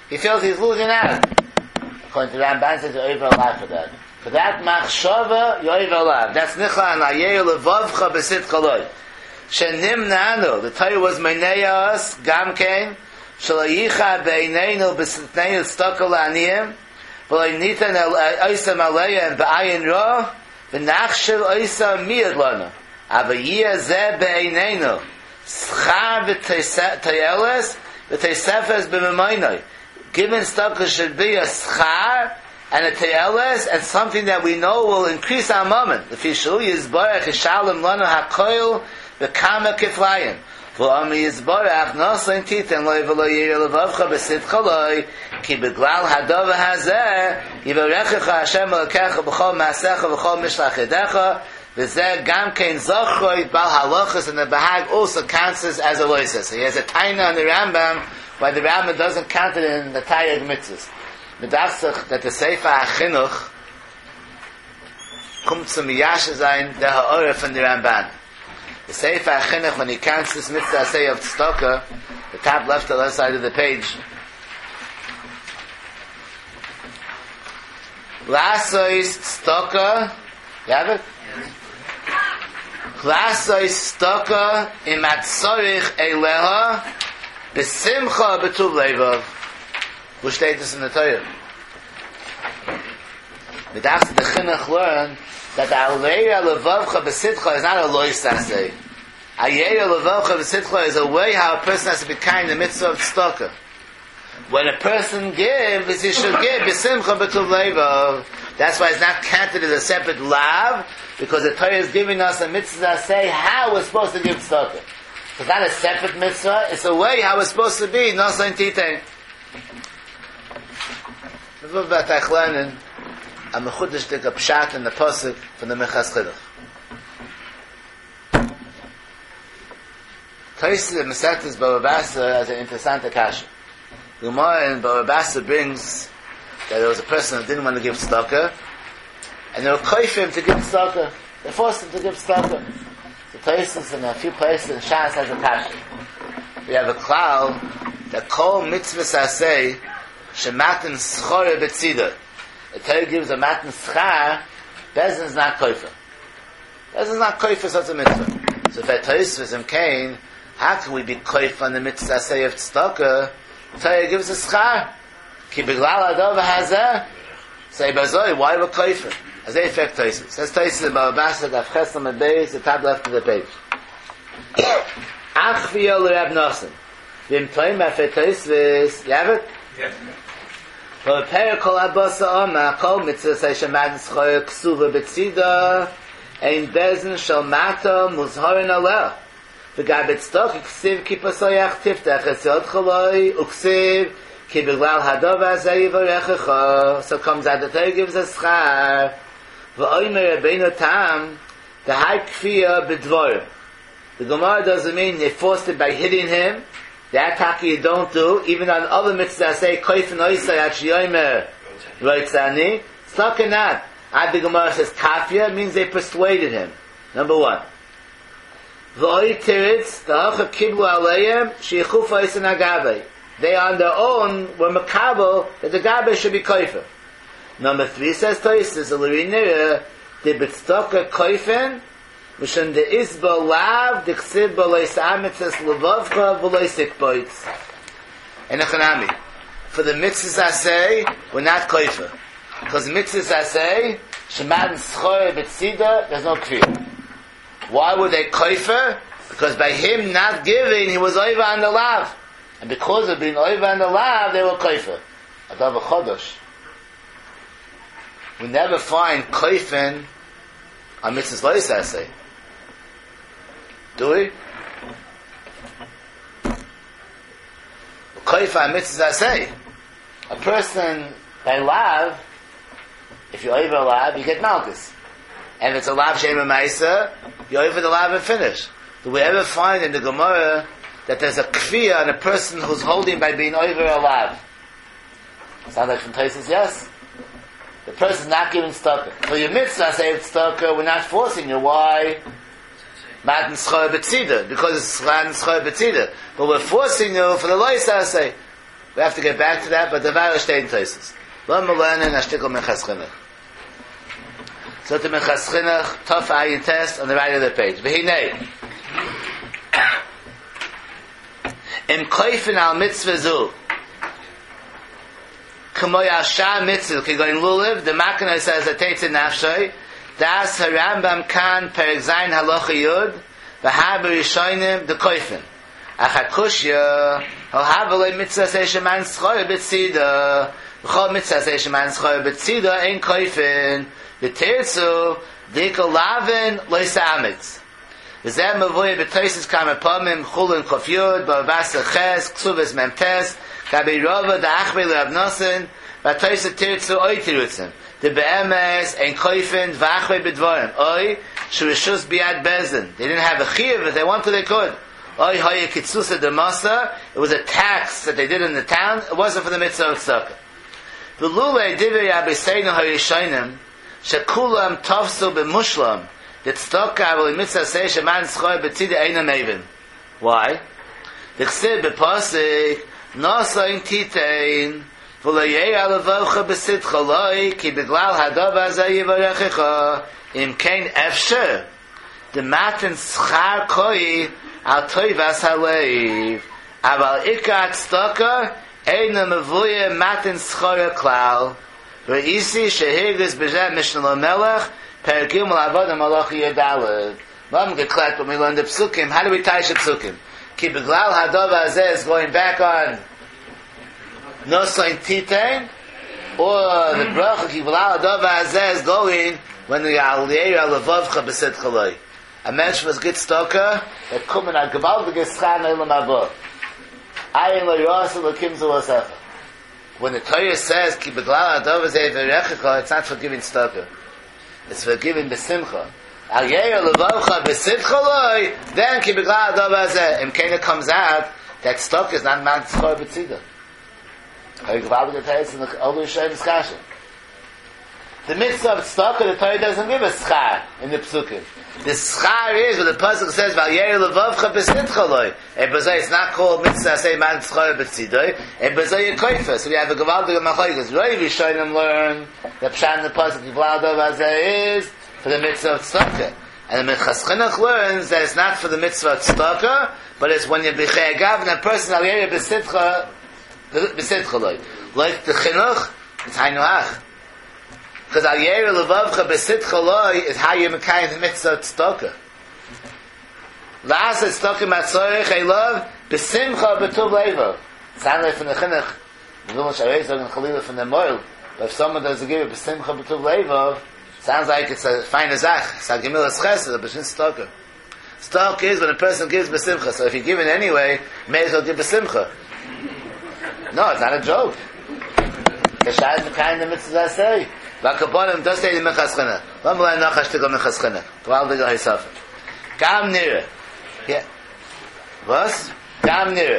He feels he's losing out. According to Ramban, says you're over alive for that. For that machshava, you're over alive. That's nichla and ayeh levavcha b'sitcha loy. Shenim nanu, the Torah was meinei us, gam kein, shalayicha beineinu b'sitneinu stokal aniyim, v'loi nitan oisam aleya b'ayin roh, v'nachshiv oisam miyad lana. Avayiyah zeh beineinu, schar v'teyeles, v'tesefes b'memoinoi. Given stokal should be a schar, and a teyeles, and something that we know will increase our moment. The Fishu Yizbarach Yishalem Lana HaKoil V'Kama Kiflayim. V'Ami Yizbarach Nosain Titan Loi V'Lo Yir Levavcha B'Sitcha Loi Ki B'Glal Hadova Hazeh Yivarechecha Hashem Elokecha B'Chol Ma'asecha B'Chol Mishlach Yedecha V'Zeh Gam Kein Zochroi Bal Halachas, and the Bahag also counts as a loisa. So he has a taina on the Rambam why the Rambam doesn't count it in the Taryag Mitzvahs. Medachsach that the Sefer HaChinuch kommt zum Miyashe sein der Ha'orah von the Ramban. The Sefer HaChinuch, when he counts this mitzvah say of tzedakah, the top left or left side of the page, Lasois tzedakah, you have it? Lasois tzedakah imat tzorich eileha b'simcha b'tuv leivav. Who stated this in the Torah? The Chinuch learn that the Aleya Levavcha B'Sitcha is not a lois asay. Aleya Levavcha B'Sitcha is a way how a person has to be kind in the mitzvah of tzedakah. When a person gives, he should give B'Simcha B'Tuv Leivav. That's why it's not counted as a separate lav, because the Torah is giving us a mitzvah say how we're supposed to give tzedakah. It's not a separate mitzvah, it's a way how we're supposed to be, Nosain Titein. About Tachlenin, a mechudesh dik a pshat in the pasuk from the Mechas Chinuch. Taisa Mesetes Baba Basra as an interessante kasha. The Gemara in Baba Basra brings that there was a person who didn't want to give tzedakah, and they were koifim to give tzedakah. They forced him to give tzedakah. So Taisa in a few places in Shas has a kasha. We have a klal that kol mitzvahs asay shematan schore betzida. The Torah gives a matan schar, Bezin is not koifer. Bezin is not koifer such a mitzvah. So if a Tosfos came, how can we be koifer on the mitzvah say of tzedakah? The Torah gives a schar. Ki b'glal hadova hazeh. Say bazoi, why we're koifer? As they affect Tosfos. Says Tosfos about Basra daf ches on the base, the top left of the page. Ach v'yol Rab Nosson. V'im toim afet Tosfos. You have it? Yes. Well, the Perek kol abasa oma, kol mitzvah say shemad nischoyer ksuva betzida, ein bezin shal mata muzharin aleh. V'gab etztok, ksiv ki pasoyach tiftach etzot chaloi, uksiv ki b'glal hadov hazeh yivarechecha. So comes out the Torah gives a schar. V'oimer Rabbeinu Tam, the high kfiyah b'dvorim. The Gemara doesn't mean they forced it by hitting him. That taki you don't do, even on other mitzvahs say, koifin oisay at shiyomer roitzani. Tzedakah not. Ad the Gemara says, kafya means they persuaded him. Number one. V'oi tiritz, the hacha kiblu aleihem, sheichuf oisan agavei. They on their own were makabel that the gabei should be koifin. Number three says, Toysis, a l'rinir, the b'tzedakah koifin, Mishon de isba lav dichsiv b'lois amitzes levavcha v'lois ikboitz. And echanami. For the mitzvahs I say, we're not koifer. Because mitzvahs I say, shemad and schor betzida, there's no kfir. Why were they koifer? Because by him not giving, he was over on the lav. And because of being over on the lav, they were koifer. Adav chodosh. We never find koifen on mitzvahs lois I say. Do we? Koifa mitzvah say. A person by lav, if you're over a lav, you get malchus. And if it's a lav shema ma'isa, you're over the lav and finish. Do we ever find in the Gemara that there's a kfiyah on a person who's holding by being over a lav? Sounds like from Tosfos, yes? The person's not giving tzedakah. For your mitzvah say tzedakah, we're not forcing you. Why? Matan schor betzida, because it's matan schor betzida. But we're forcing you for the lois say. We have to get back to that, but the Vayla Shtein Toises. Lo Melanin Ashtikol Minchas Chinuch. So to Minchas Chinuch, Tov Ayin Test on the right of the page. V'hinei. Im Koifin al Mitzvah Zu. Kamo Yasha Mitzvah, ki goin luliv, the Makanai says that Teitzin Nafshay, Das HaRambam Kan Perek Zayin Halacha Yud, V'haber Yishoinim, the Koifin. Achakushya, Havelei Mitzvah Seishaman Schoy Betzida, V'chol Mitzvah Seishaman Schoy Betzida, Ein Koifin, V'terzu, Diko Lavin, Loisa Amitz. V'zeh Mavoye B'toisis Kamapomim, Chulun Chof Yud, B'avasa Ches, Ksubes Memtes, Gabi Rova, the Achbei Le'abnosin, V'toisis Terzu, Oy Tirutzim. The Be'emes, Ein Koifin, V'achbei B'dvorim. Oy, Shurishus Biad Bezin. They didn't have a chiyuv, if they wanted they could. Oy Hoye Kitsusa de Masa, it was a tax that they did in the town, it wasn't for the mitzvah of tzedakah. The Lulei Divrei Rabbi Seinu Hoyeshonim, Shekulam Tovsu B'mushlam, that tzedakah avol mitzvah say sheman tzchoy b'tzida eina mevin. Why? The chsib b'posik, nosoin titein, v'loyei alavocha b'sidcha loi, ki b'glal hadav azay yivarechicha, im kein efsher, the matan schar koi, al toivas haleiv, aval ikat tzedakah, eina mevuye matan schora klal, v'isi shehirgis b'zeh mishnah l'melech, Pergim Avodah Malachi Yadalad. Mom get clapped when we learn the psukim. How do we tie the psukim? Ki beglal hadova azeh is going back on Nosain Titain, or the bracha ki beglal hadova azeh is going when the Aliyah Alavavcha Besid Chaloi. A mensch was get stoker that come in a gewaltige Schar Ne'elam Abba. Ayin lo yosu lo kim zulasecha. When the Torah says ki beglal hadova azeh v'rechicha, it's not for giving stoker. It's forgiven b'simcha. Al yeir levavcha b'simcha loy, then ki b'glal adav hazeh. Im kena comes out that stock is not man tzchor b'tzida. Hay gvalig atayis in the Olu Yisrael discussion. The mitzvah of stock, the Torah doesn't give a schar in the psukim. The schar is what the pasuk says, Al yeir levavcha b'simcha loy. And b'zay it's not called mitzvah say man tzchor b'tzida. And b'zay yikoifa. So we have a gvalig machoikas. Roiv Yishonim learn the pshat in the pasuk b'glal adav hazeh is for the mitzvah of tzedakah. And the Minchas Chinuch learns that it's not for the mitzvah of tzedakah, but it's when you're b'chei agav and a person al yeir b'sidcha loy. Like the chinuch, it's haynuach. Because al yeir levavcha b'sidcha loy is how you mekayim the mitzvah of tzedakah. La'asa tzedakah matzorech eilav b'simcha b'tuv leiva. Sound like from the chinuch. The village arayz are chalila from the moil. But if someone doesn't give it b'simcha b'tuv leiva, sounds like it's a fine azach. It's a gemilas chesed, but it's tzedakah. Tzedakah is when a person gives b'simcha. So if you give it anyway, you may as well give b'simcha. No, it's not a joke. The shayt mekayim the mitzvah say. V'akabonim does say the Minchas Chinuch. Lo m'lay nachash to go Minchas Chinuch. T'wal v'gel ha'isafim. Gam nira. Yeah. Was? Gam nira.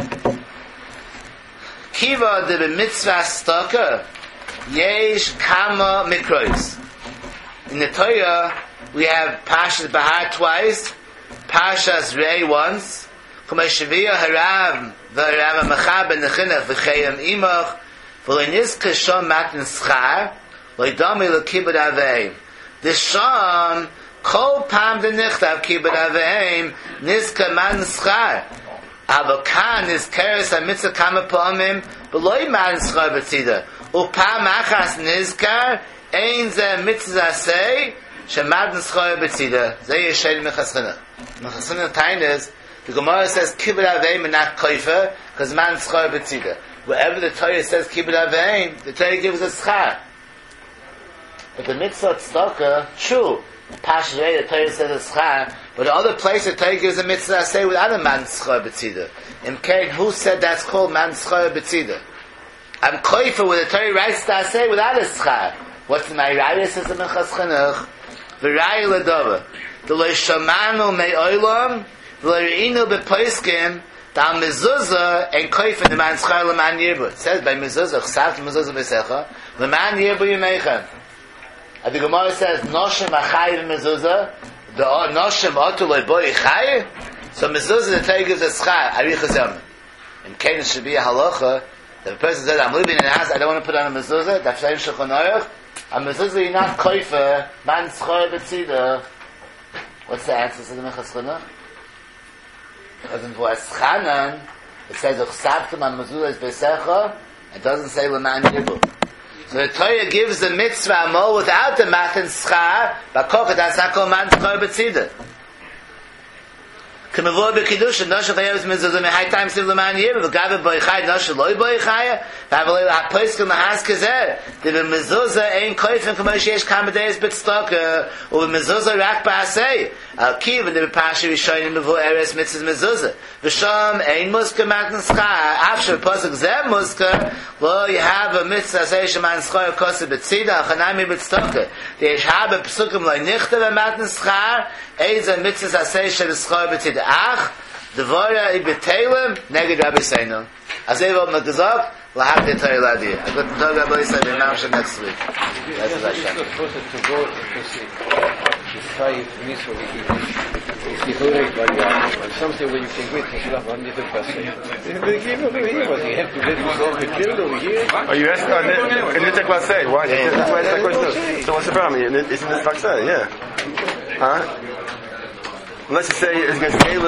Kiva de b'mitzvah tzedakah yesh kama mikrois. In the Torah, we have Parshas Bahar twice, Parshas Rei once, K'may Shaviyah Harav, V'Harav HaMachar Ben Nechinach, V'Chayam Imach, V'lo nizka shom matan schar, Lo yidami lo kibud aveim. The shom, kol pam v'nichtav kibud aveim, nizka matan schar. Aber kan is keres ha-mitzvah kama pa'amim, V'lo matan schar b'tzida. Upam achas nizkar, ein ze mitzvah say, shemad n'schor b'tzida. Ze yeshel Minchas Chinuch. Minchas Chinuch time is, the Gemara says, kibud aveim and not koifer, because man n'schor b'tzida. Wherever the Torah says kibud aveim, the Torah gives a schar. But the mitzvah tzedakah, true, Pashrei, the Torah says a schar, but the other place the Torah gives a mitzvah say without a man n'schor b'tzida. In Kain, who said that's called man n'schor b'tzida? I'm koifer where the Torah writes that say without a schar. What's my raya says the Minchas Chinuch? V'raya l'dova. The lo shamanu me'olam, v'lo re'inu b'poiskim, dal mezuzah, en koifen, the man schar l'man yirbu. It says by mezuzah, chsav mezuzah b'secha, l'man yirbu yimeichen. And the Gemara says, noshem achai v'mezuzah, the noshem otu lo'i boi chai, so mezuzah the Torah gives a schar, arichas yom. In Kain should be a halacha, If a person says, I'm living in a house, I don't want to put on a mezuzah, that's Shayim Shulchan Aruch. A mezuzah, you're not koifer, man schor betzida. What's the answer to the Minchas Chinuch? Because in V'aschanan, it says, Uchsavtum on mezuzah is besecha, it doesn't say L'man Yibul. So the Torah gives the mitzvah more without the matan schar, but kocha, that's not called man schor betzida. K'mavor b'kiddush, noshe chayev mezuzah mehai time siv l'man yibul, v'gabe boichai, noshe loi boichai, v'avalei l'hapoiskel nahas kezer, the mezuzah ein koifen k'mo sheyesh kamadeis b'tztoka, or mezuzah rak ba'asei, al-kiv, and the b'pasha rishonim mavor eres mitzvah mezuzah, v'sham ein muska matan schar, after posuk zeh muska, lo you have a mitzvah say sheman schar kosa b'tzida, chanami b'tztoka, the yeshab b'psukim lo nichta v'matan schar, eiz a mitzvah say sheman schar b'tzida, ach, devora ibeteilim, neged Rabbi Seinu. As they will gesagt, we'll have the Torah Ladi. I'm going to talk about this next week. That's what I said. It's supposed to go to see the five mitzvah something where you can wait for Shilach 100%. You have to let yourself be killed over here. Oh, you asked in the Tekvasei. Why? That's why that question. So what's the problem? It's in the Tekvasei, yeah. Huh? Unless you say it's against Caleb.